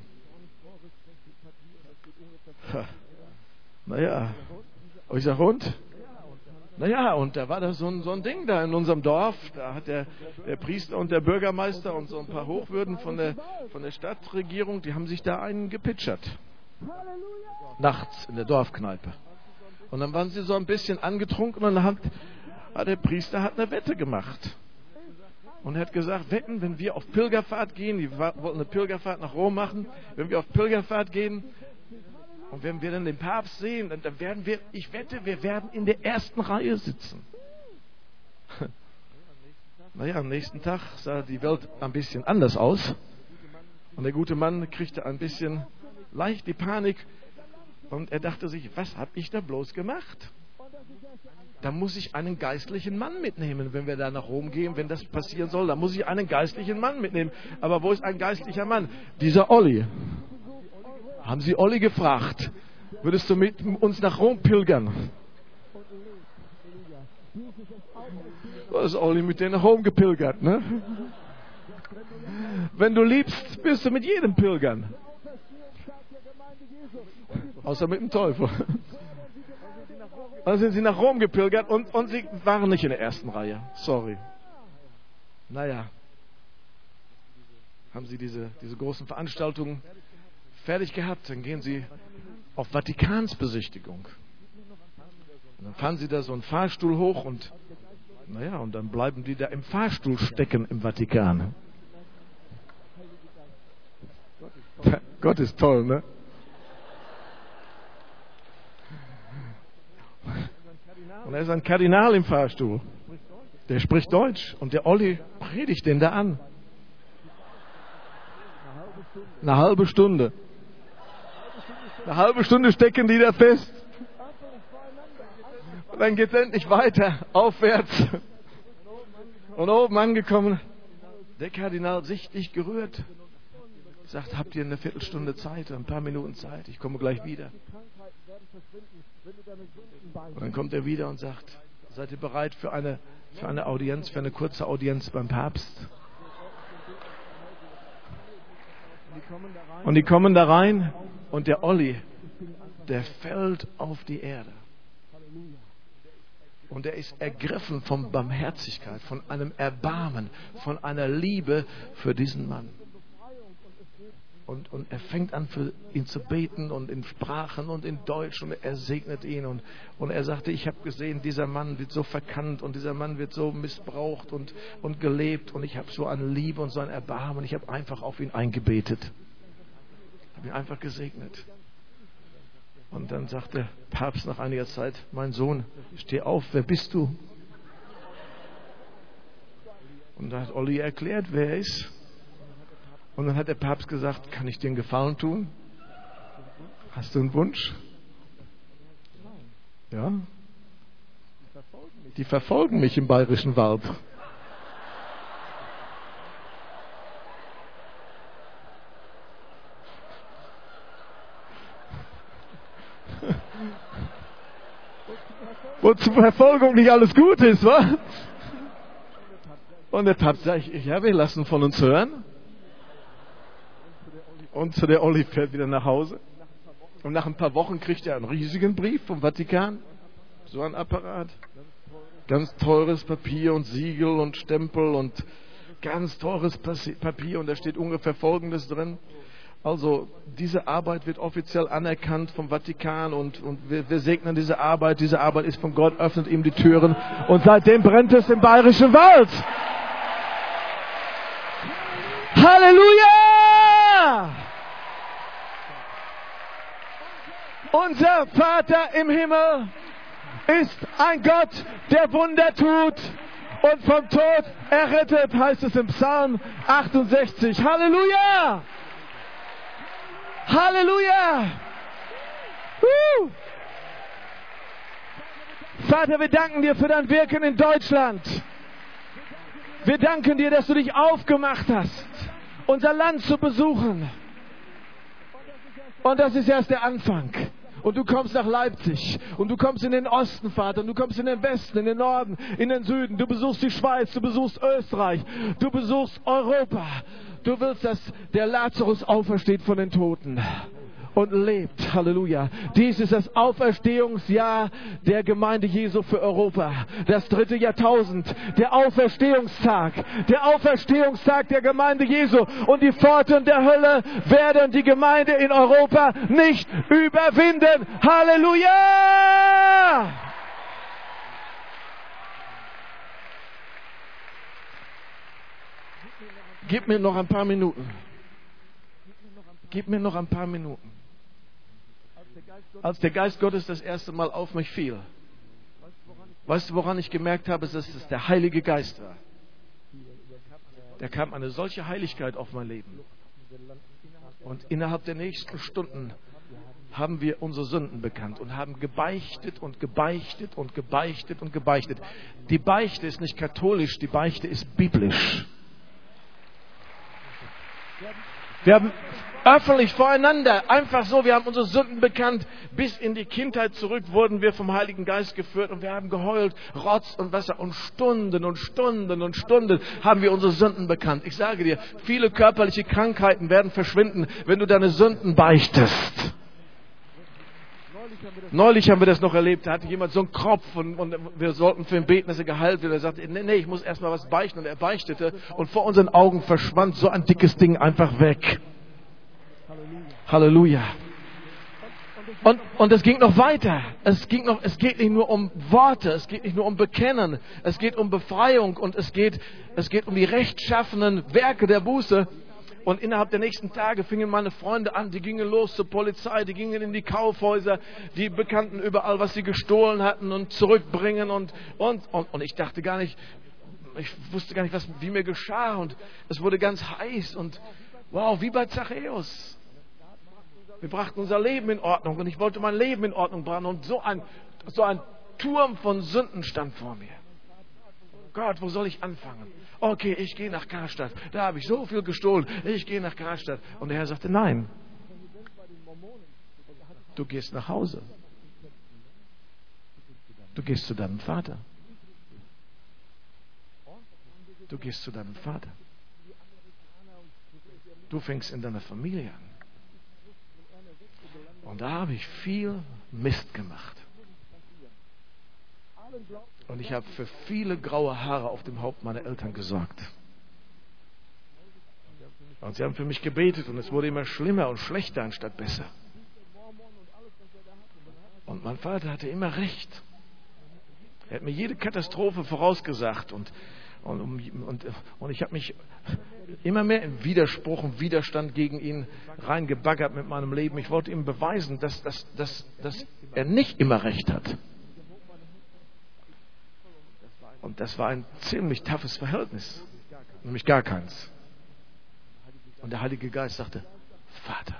Naja. Und ich sage, und? Naja, und da war das so ein, so ein Ding da in unserem Dorf. Da hat der, der Priester und der Bürgermeister und so ein paar Hochwürden von der, von der Stadtregierung, die haben sich da einen gepitchert. Nachts in der Dorfkneipe. Und dann waren sie so ein bisschen angetrunken und dann hat, hat der Priester hat eine Wette gemacht. Und er hat gesagt, wetten, wenn wir auf Pilgerfahrt gehen, die wollten eine Pilgerfahrt nach Rom machen, wenn wir auf Pilgerfahrt gehen und wenn wir dann den Papst sehen, dann werden wir, ich wette, wir werden in der ersten Reihe sitzen. Naja, am nächsten Tag sah die Welt ein bisschen anders aus und der gute Mann kriegte ein bisschen leicht die Panik und er dachte sich, was habe ich da bloß gemacht? Da muss ich einen geistlichen Mann mitnehmen, wenn wir da nach Rom gehen, wenn das passieren soll. Da muss ich einen geistlichen Mann mitnehmen. Aber wo ist ein geistlicher Mann? Dieser Olli. Haben Sie Olli gefragt, würdest du mit uns nach Rom pilgern? Da ist Olli mit denen nach Rom gepilgert, ne? Wenn du liebst, wirst du mit jedem pilgern. Außer mit dem Teufel. Dann sind sie nach Rom gepilgert und, und sie waren nicht in der ersten Reihe. Sorry. Naja. Haben sie diese, diese großen Veranstaltungen fertig gehabt, dann gehen sie auf Vatikansbesichtigung. Und dann fahren sie da so einen Fahrstuhl hoch und naja, und dann bleiben die da im Fahrstuhl stecken im Vatikan. Gott ist toll, ne? Und er ist ein Kardinal im Fahrstuhl. Der spricht Deutsch. Und der Olli predigt den da an. Eine halbe Stunde. Eine halbe Stunde stecken die da fest. Und dann geht es endlich weiter, aufwärts. Und oben angekommen, der Kardinal sichtlich gerührt. sagt, habt ihr eine Viertelstunde Zeit, ein paar Minuten Zeit? Ich komme gleich wieder. Und dann kommt er wieder und sagt, seid ihr bereit für eine, für eine Audienz, für eine kurze Audienz beim Papst? Und die kommen da rein und der Olli, der fällt auf die Erde. Und er ist ergriffen von Barmherzigkeit, von einem Erbarmen, von einer Liebe für diesen Mann. Und, und er fängt an, für ihn zu beten und in Sprachen und in Deutsch und er segnet ihn. Und, und er sagte, ich habe gesehen, dieser Mann wird so verkannt und dieser Mann wird so missbraucht und, und gelebt. Und ich habe so eine Liebe und so ein Erbarmen. Ich habe einfach auf ihn eingebetet. Ich habe ihn einfach gesegnet. Und dann sagt der Papst nach einiger Zeit, mein Sohn, steh auf, wer bist du? Und da hat Olli erklärt, wer er ist. Und dann hat der Papst gesagt, kann ich dir einen Gefallen tun? Hast du einen Wunsch? Ja? Die verfolgen mich im Bayerischen Wald. Wozu Verfolgung nicht alles gut ist, wa? Und der Papst sagt, ja, wir lassen von uns hören. Und zu der Olli fährt wieder nach Hause. Und nach ein paar Wochen kriegt er einen riesigen Brief vom Vatikan. So ein Apparat. Ganz teures Papier und Siegel und Stempel und ganz teures Papier. Und da steht ungefähr Folgendes drin. Also diese Arbeit wird offiziell anerkannt vom Vatikan und, und wir, wir segnen diese Arbeit. Diese Arbeit ist von Gott, öffnet ihm die Türen. Und seitdem brennt es im Bayerischen Wald. Halleluja! Unser Vater im Himmel ist ein Gott, der Wunder tut und vom Tod errettet, heißt es im Psalm achtundsechzig. Halleluja! Halleluja! Uh. Vater, wir danken dir für dein Wirken in Deutschland. Wir danken dir, dass du dich aufgemacht hast, unser Land zu besuchen. Und das ist erst der Anfang. Und du kommst nach Leipzig. Und du kommst in den Osten, Vater. Und du kommst in den Westen, in den Norden, in den Süden. Du besuchst die Schweiz. Du besuchst Österreich. Du besuchst Europa. Du willst, dass der Lazarus aufersteht von den Toten und lebt. Halleluja. Dies ist das Auferstehungsjahr der Gemeinde Jesu für Europa. Das dritte Jahrtausend. Der Auferstehungstag. Der Auferstehungstag der Gemeinde Jesu. Und die Pforten der Hölle werden die Gemeinde in Europa nicht überwinden. Halleluja! Gib mir noch ein paar Minuten. Gib mir noch ein paar Minuten. Als der Geist Gottes das erste Mal auf mich fiel, weißt du, woran ich gemerkt habe, dass es der Heilige Geist war? Da kam eine solche Heiligkeit auf mein Leben. Und innerhalb der nächsten Stunden haben wir unsere Sünden bekannt und haben gebeichtet und gebeichtet und gebeichtet und gebeichtet. Die Beichte ist nicht katholisch, die Beichte ist biblisch. Wir haben öffentlich voreinander, einfach so, wir haben unsere Sünden bekannt. Bis in die Kindheit zurück wurden wir vom Heiligen Geist geführt und wir haben geheult, Rotz und Wasser und Stunden und Stunden und Stunden haben wir unsere Sünden bekannt. Ich sage dir, viele körperliche Krankheiten werden verschwinden, wenn du deine Sünden beichtest. Neulich haben wir das noch erlebt, da hatte jemand so einen Kropf und, und wir sollten für ihn beten, dass er geheilt wird. Er sagte, nee, nee, ich muss erstmal was beichten. Und er beichtete und vor unseren Augen verschwand so ein dickes Ding einfach weg. Halleluja. Und, und es ging noch weiter. Es ging noch, es geht nicht nur um Worte, es geht nicht nur um Bekennen, es geht um Befreiung und es geht, es geht um die rechtschaffenen Werke der Buße. Und innerhalb der nächsten Tage fingen meine Freunde an, die gingen los zur Polizei, die gingen in die Kaufhäuser, die bekannten überall, was sie gestohlen hatten und zurückbringen und, und, und, und ich dachte gar nicht, ich wusste gar nicht, was wie mir geschah und es wurde ganz heiß und wow, wie bei Zachäus. Wir brachten unser Leben in Ordnung und ich wollte mein Leben in Ordnung bringen und so ein, so ein Turm von Sünden stand vor mir. Gott, wo soll ich anfangen? Okay, ich gehe nach Karstadt. Da habe ich so viel gestohlen. Ich gehe nach Karstadt. Und der Herr sagte, nein. Du gehst nach Hause. Du gehst zu deinem Vater. Du gehst zu deinem Vater. Du fängst in deiner Familie an. Und da habe ich viel Mist gemacht. Und ich habe für viele graue Haare auf dem Haupt meiner Eltern gesorgt. Und sie haben für mich gebetet und es wurde immer schlimmer und schlechter anstatt besser. Und mein Vater hatte immer recht. Er hat mir jede Katastrophe vorausgesagt und, und, und, und ich habe mich immer mehr in Widerspruch und Widerstand gegen ihn reingebaggert mit meinem Leben. Ich wollte ihm beweisen, dass, dass, dass, dass er nicht immer recht hat. Und das war ein ziemlich toughes Verhältnis, nämlich gar keins. Und der Heilige Geist sagte, Vater.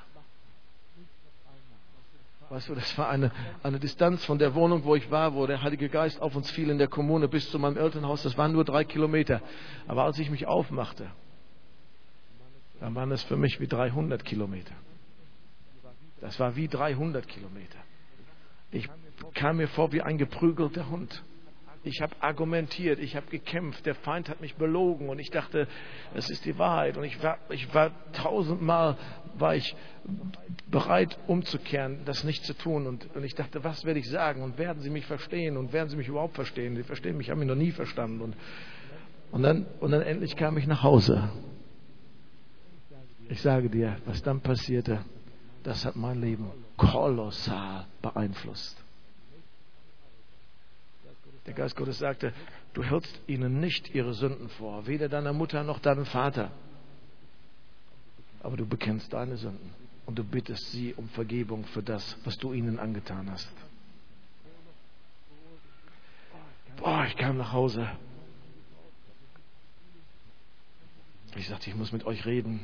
Weißt du, das war eine, eine Distanz von der Wohnung, wo ich war, wo der Heilige Geist auf uns fiel in der Kommune bis zu meinem Elternhaus. Das waren nur drei Kilometer. Aber als ich mich aufmachte, dann waren es für mich wie dreihundert Kilometer. Das war wie dreihundert Kilometer. Ich kam mir vor wie ein geprügelter Hund. Ich habe argumentiert, ich habe gekämpft, der Feind hat mich belogen und ich dachte, es ist die Wahrheit. Und ich war, ich war tausendmal war ich bereit umzukehren, das nicht zu tun. Und, und ich dachte, was werde ich sagen? Und werden sie mich verstehen? Und werden sie mich überhaupt verstehen? Sie verstehen mich, haben mich noch nie verstanden. Und, und, dann, und dann endlich kam ich nach Hause. Ich sage dir, was dann passierte, das hat mein Leben kolossal beeinflusst. Der Geist Gottes sagte, du hältst ihnen nicht ihre Sünden vor, weder deiner Mutter noch deinem Vater. Aber du bekennst deine Sünden und du bittest sie um Vergebung für das, was du ihnen angetan hast. Boah, ich kam nach Hause. Ich sagte, ich muss mit euch reden.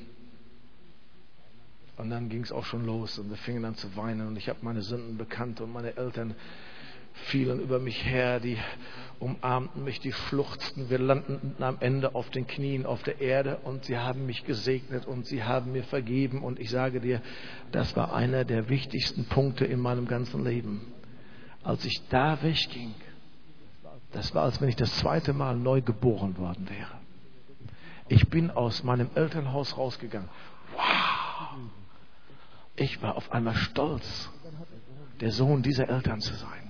Und dann ging es auch schon los und wir fingen an zu weinen und ich habe meine Sünden bekannt und meine Eltern fielen über mich her, die umarmten mich, die schluchzten. Wir landeten am Ende auf den Knien auf der Erde und sie haben mich gesegnet und sie haben mir vergeben. Und ich sage dir, das war einer der wichtigsten Punkte in meinem ganzen Leben. Als ich da wegging, das war, als wenn ich das zweite Mal neu geboren worden wäre. Ich bin aus meinem Elternhaus rausgegangen. Wow! Ich war auf einmal stolz, der Sohn dieser Eltern zu sein.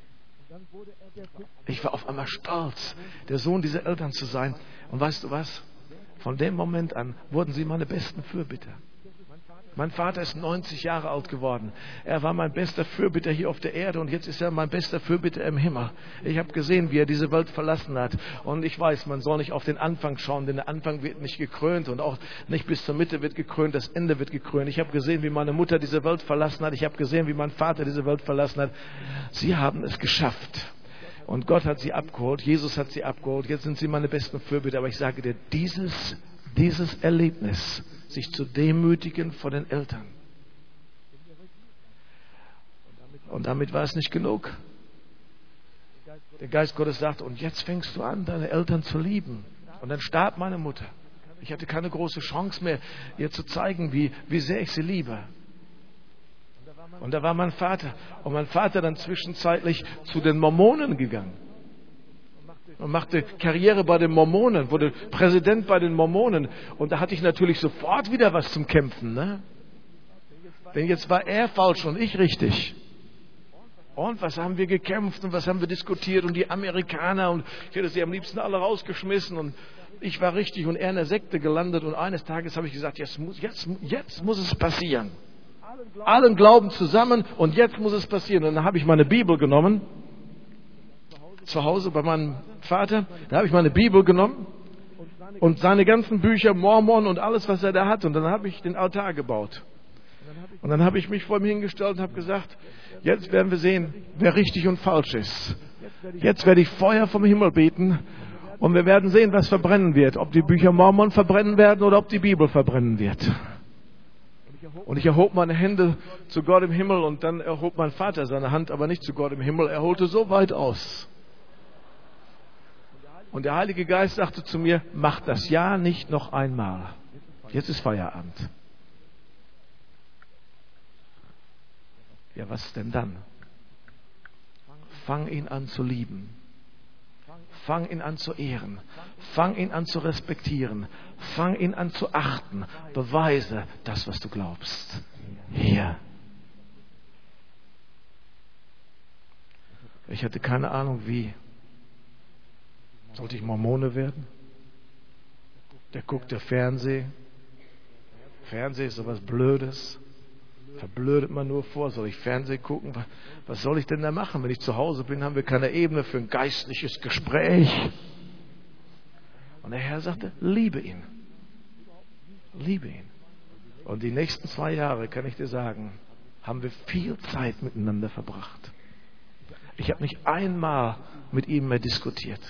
Ich war auf einmal stolz, der Sohn dieser Eltern zu sein. Und weißt du was? Von dem Moment an wurden sie meine besten Fürbitter. Mein Vater ist neunzig Jahre alt geworden. Er war mein bester Fürbitter hier auf der Erde und jetzt ist er mein bester Fürbitter im Himmel. Ich habe gesehen, wie er diese Welt verlassen hat. Und ich weiß, man soll nicht auf den Anfang schauen, denn der Anfang wird nicht gekrönt und auch nicht bis zur Mitte wird gekrönt, das Ende wird gekrönt. Ich habe gesehen, wie meine Mutter diese Welt verlassen hat. Ich habe gesehen, wie mein Vater diese Welt verlassen hat. Sie haben es geschafft. Und Gott hat sie abgeholt, Jesus hat sie abgeholt. Jetzt sind sie meine besten Fürbitter. Aber ich sage dir, dieses, dieses Erlebnis, sich zu demütigen vor den Eltern. Und damit war es nicht genug. Der Geist Gottes sagt, und jetzt fängst du an, deine Eltern zu lieben. Und dann starb meine Mutter. Ich hatte keine große Chance mehr, ihr zu zeigen, wie, wie sehr ich sie liebe. Und da war mein Vater. Und mein Vater dann zwischenzeitlich zu den Mormonen gegangen. Und machte Karriere bei den Mormonen, wurde Präsident bei den Mormonen. Und da hatte ich natürlich sofort wieder was zum Kämpfen. Ne? Denn jetzt war er falsch und ich richtig. Und was haben wir gekämpft und was haben wir diskutiert und die Amerikaner und ich hätte sie am liebsten alle rausgeschmissen und ich war richtig und er in der Sekte gelandet und eines Tages habe ich gesagt, jetzt muss, jetzt, jetzt muss es passieren. Allen glauben zusammen und jetzt muss es passieren. Und dann habe ich meine Bibel genommen, zu Hause bei meinem Vater, da habe ich meine Bibel genommen und seine ganzen Bücher, Mormon und alles, was er da hat. Und dann habe ich den Altar gebaut. Und dann habe ich mich vor ihm hingestellt und habe gesagt, jetzt werden wir sehen, wer richtig und falsch ist. Jetzt werde ich Feuer vom Himmel beten und wir werden sehen, was verbrennen wird. Ob die Bücher Mormon verbrennen werden oder ob die Bibel verbrennen wird. Und ich erhob meine Hände zu Gott im Himmel und dann erhob mein Vater seine Hand, aber nicht zu Gott im Himmel. Er holte so weit aus. Und der Heilige Geist sagte zu mir, mach das ja nicht noch einmal. Jetzt ist Feierabend. Ja, was denn dann? Fang ihn an zu lieben. Fang ihn an zu ehren. Fang ihn an zu respektieren. Fang ihn an zu achten. Beweise das, was du glaubst. Hier. Ich hatte keine Ahnung, wie. Sollte ich Mormone werden? Der guckt der Fernsehen. Fernsehen ist sowas Blödes. Verblödet man nur vor. Soll ich Fernsehen gucken? Was soll ich denn da machen? Wenn ich zu Hause bin, haben wir keine Ebene für ein geistliches Gespräch. Und der Herr sagte, liebe ihn. Liebe ihn. Und die nächsten zwei Jahre, kann ich dir sagen, haben wir viel Zeit miteinander verbracht. Ich habe nicht einmal mit ihm mehr diskutiert.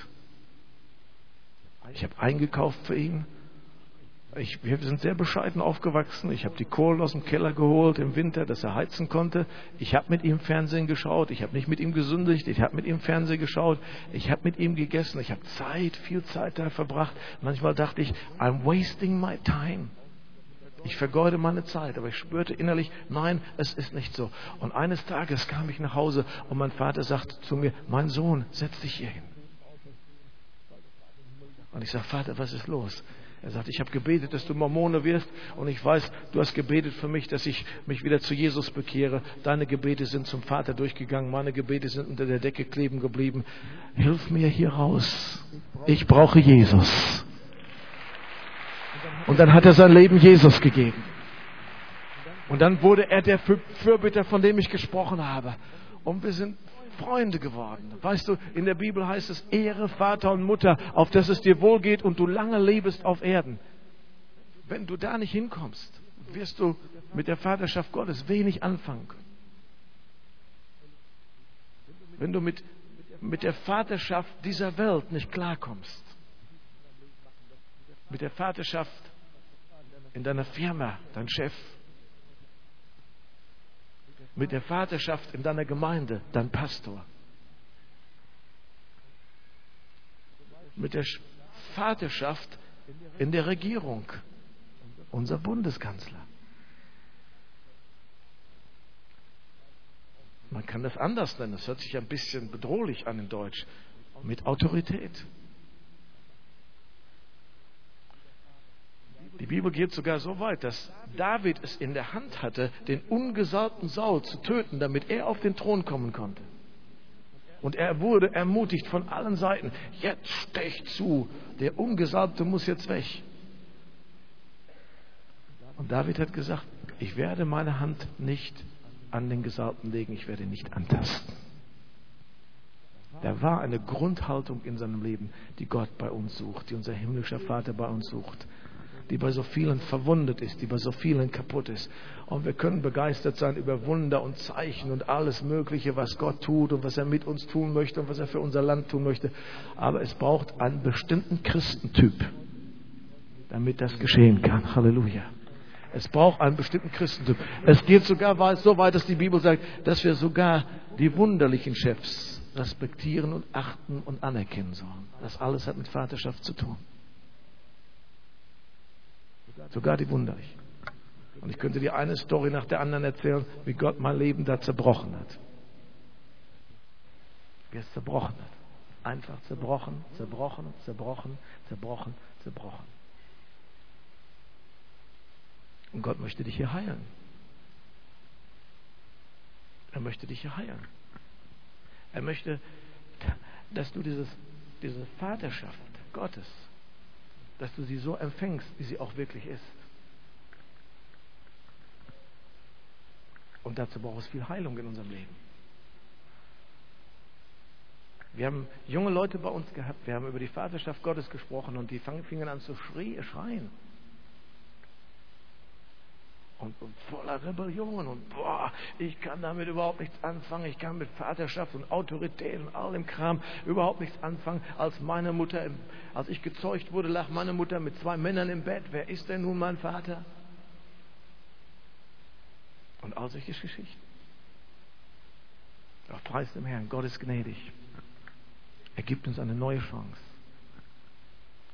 Ich habe eingekauft für ihn. Ich, wir sind sehr bescheiden aufgewachsen. Ich habe die Kohlen aus dem Keller geholt im Winter, dass er heizen konnte. Ich habe mit ihm Fernsehen geschaut. Ich habe nicht mit ihm gesündigt. Ich habe mit ihm Fernsehen geschaut. Ich habe mit ihm gegessen. Ich habe Zeit, viel Zeit da verbracht. Manchmal dachte ich, I'm wasting my time. Ich vergeude meine Zeit. Aber ich spürte innerlich, nein, es ist nicht so. Und eines Tages kam ich nach Hause und mein Vater sagte zu mir, mein Sohn, setz dich hier hin. Und ich sage, Vater, was ist los? Er sagt, ich habe gebetet, dass du Mormone wirst und ich weiß, du hast gebetet für mich, dass ich mich wieder zu Jesus bekehre. Deine Gebete sind zum Vater durchgegangen, meine Gebete sind unter der Decke kleben geblieben. Hilf mir hier raus. Ich brauche Jesus. Und dann hat er sein Leben Jesus gegeben. Und dann wurde er der Fürbitter, von dem ich gesprochen habe. Und wir sind Freunde geworden. Weißt du, in der Bibel heißt es, Ehre Vater und Mutter, auf dass es dir wohlgeht und du lange lebst auf Erden. Wenn du da nicht hinkommst, wirst du mit der Vaterschaft Gottes wenig anfangen können. Wenn du mit, mit der Vaterschaft dieser Welt nicht klarkommst, mit der Vaterschaft in deiner Firma, dein Chef, mit der Vaterschaft in deiner Gemeinde, dein Pastor. Mit der Vaterschaft in der Regierung, unser Bundeskanzler. Man kann das anders nennen, das hört sich ein bisschen bedrohlich an in Deutsch. Mit Autorität. Die Bibel geht sogar so weit, dass David es in der Hand hatte, den ungesalbten Saul zu töten, damit er auf den Thron kommen konnte. Und er wurde ermutigt von allen Seiten, jetzt stech zu, der Ungesalbte muss jetzt weg. Und David hat gesagt, ich werde meine Hand nicht an den Gesalbten legen, ich werde ihn nicht antasten. Da war eine Grundhaltung in seinem Leben, die Gott bei uns sucht, die unser himmlischer Vater bei uns sucht, die bei so vielen verwundet ist, die bei so vielen kaputt ist. Und wir können begeistert sein über Wunder und Zeichen und alles Mögliche, was Gott tut und was er mit uns tun möchte und was er für unser Land tun möchte. Aber es braucht einen bestimmten Christentyp, damit das geschehen kann. Halleluja. Es braucht einen bestimmten Christentyp. Es geht sogar so weit, dass die Bibel sagt, dass wir sogar die wunderlichen Chefs respektieren und achten und anerkennen sollen. Das alles hat mit Vaterschaft zu tun. Sogar die wunderlich. Und ich könnte dir eine Story nach der anderen erzählen, wie Gott mein Leben da zerbrochen hat. Wie es zerbrochen hat. Einfach zerbrochen, zerbrochen, zerbrochen, zerbrochen, zerbrochen. Und Gott möchte dich hier heilen. Er möchte dich hier heilen. Er möchte, dass du dieses, diese Vaterschaft Gottes, dass du sie so empfängst, wie sie auch wirklich ist. Und dazu braucht es viel Heilung in unserem Leben. Wir haben junge Leute bei uns gehabt, wir haben über die Vaterschaft Gottes gesprochen und die fingen an zu schreien. Und, und voller Rebellion und boah, ich kann damit überhaupt nichts anfangen, ich kann mit Vaterschaft und Autorität und all dem Kram überhaupt nichts anfangen. Als meine Mutter, als ich gezeugt wurde, lag meine Mutter mit zwei Männern im Bett. Wer ist denn nun mein Vater? Und all solche Geschichten. Doch preis dem Herrn, Gott ist gnädig. Er gibt uns eine neue Chance.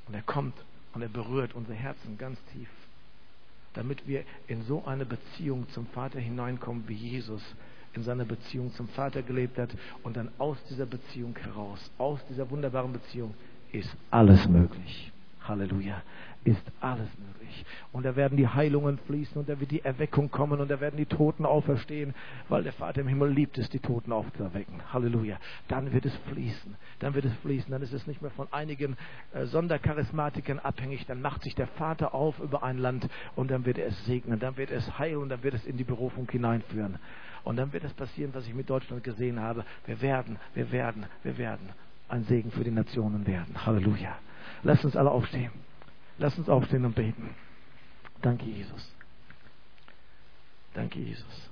Und er kommt und er berührt unsere Herzen ganz tief, damit wir in so eine Beziehung zum Vater hineinkommen, wie Jesus in seiner Beziehung zum Vater gelebt hat. Und dann aus dieser Beziehung heraus, aus dieser wunderbaren Beziehung, ist alles möglich. Halleluja. Ist alles möglich. Und da werden die Heilungen fließen und da wird die Erweckung kommen und da werden die Toten auferstehen, weil der Vater im Himmel liebt es, die Toten aufzuerwecken. Halleluja. Dann wird es fließen. Dann wird es fließen. Dann ist es nicht mehr von einigen äh, Sondercharismatikern abhängig. Dann macht sich der Vater auf über ein Land und dann wird er es segnen. Dann wird er es heilen und dann wird es in die Berufung hineinführen. Und dann wird es passieren, was ich mit Deutschland gesehen habe. Wir werden, wir werden, wir werden ein Segen für die Nationen werden. Halleluja. Lasst uns alle aufstehen. Lasst uns aufstehen und beten. Danke, Jesus. Danke, Jesus.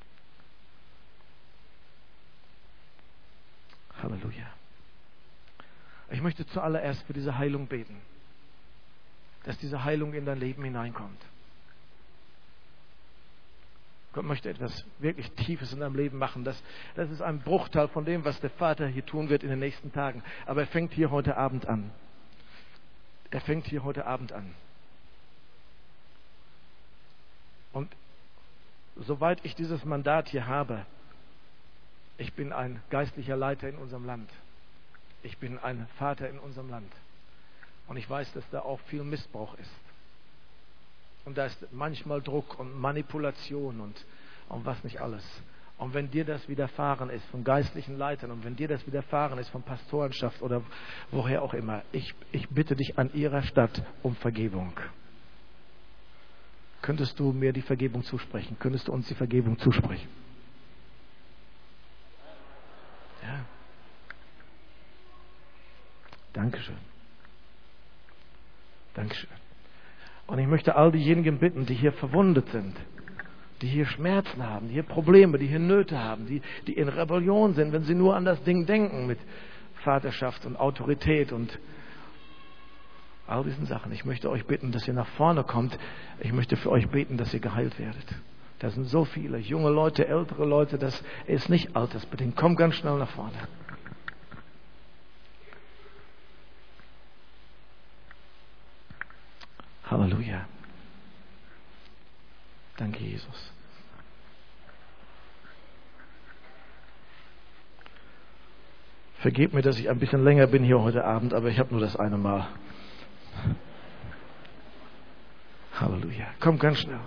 Halleluja. Ich möchte zuallererst für diese Heilung beten. Dass diese Heilung in dein Leben hineinkommt. Gott möchte etwas wirklich Tiefes in deinem Leben machen. Das, das ist ein Bruchteil von dem, was der Vater hier tun wird in den nächsten Tagen. Aber er fängt hier heute Abend an. Er fängt hier heute Abend an. Und soweit ich dieses Mandat hier habe, ich bin ein geistlicher Leiter in unserem Land. Ich bin ein Vater in unserem Land. Und ich weiß, dass da auch viel Missbrauch ist. Und da ist manchmal Druck und Manipulation und, und was nicht alles. Und wenn dir das widerfahren ist von geistlichen Leitern und wenn dir das widerfahren ist von Pastorenschaft oder woher auch immer, ich, ich bitte dich an ihrer Stadt um Vergebung. Könntest du mir die Vergebung zusprechen? Könntest du uns die Vergebung zusprechen? Ja. Dankeschön. Dankeschön. Und ich möchte all diejenigen bitten, die hier verwundet sind, die hier Schmerzen haben, die hier Probleme, die hier Nöte haben, die, die in Rebellion sind, wenn sie nur an das Ding denken mit Vaterschaft und Autorität und all diesen Sachen. Ich möchte euch bitten, dass ihr nach vorne kommt. Ich möchte für euch beten, dass ihr geheilt werdet. Da sind so viele junge Leute, ältere Leute, das ist nicht altersbedingt. Komm ganz schnell nach vorne. Halleluja. Danke, Jesus. Vergebt mir, dass ich ein bisschen länger bin hier heute Abend, aber ich habe nur das eine Mal. Halleluja. Komm ganz schnell.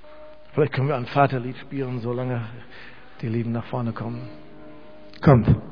Vielleicht können wir ein Vaterlied spielen, solange die Lieben nach vorne kommen. Kommt.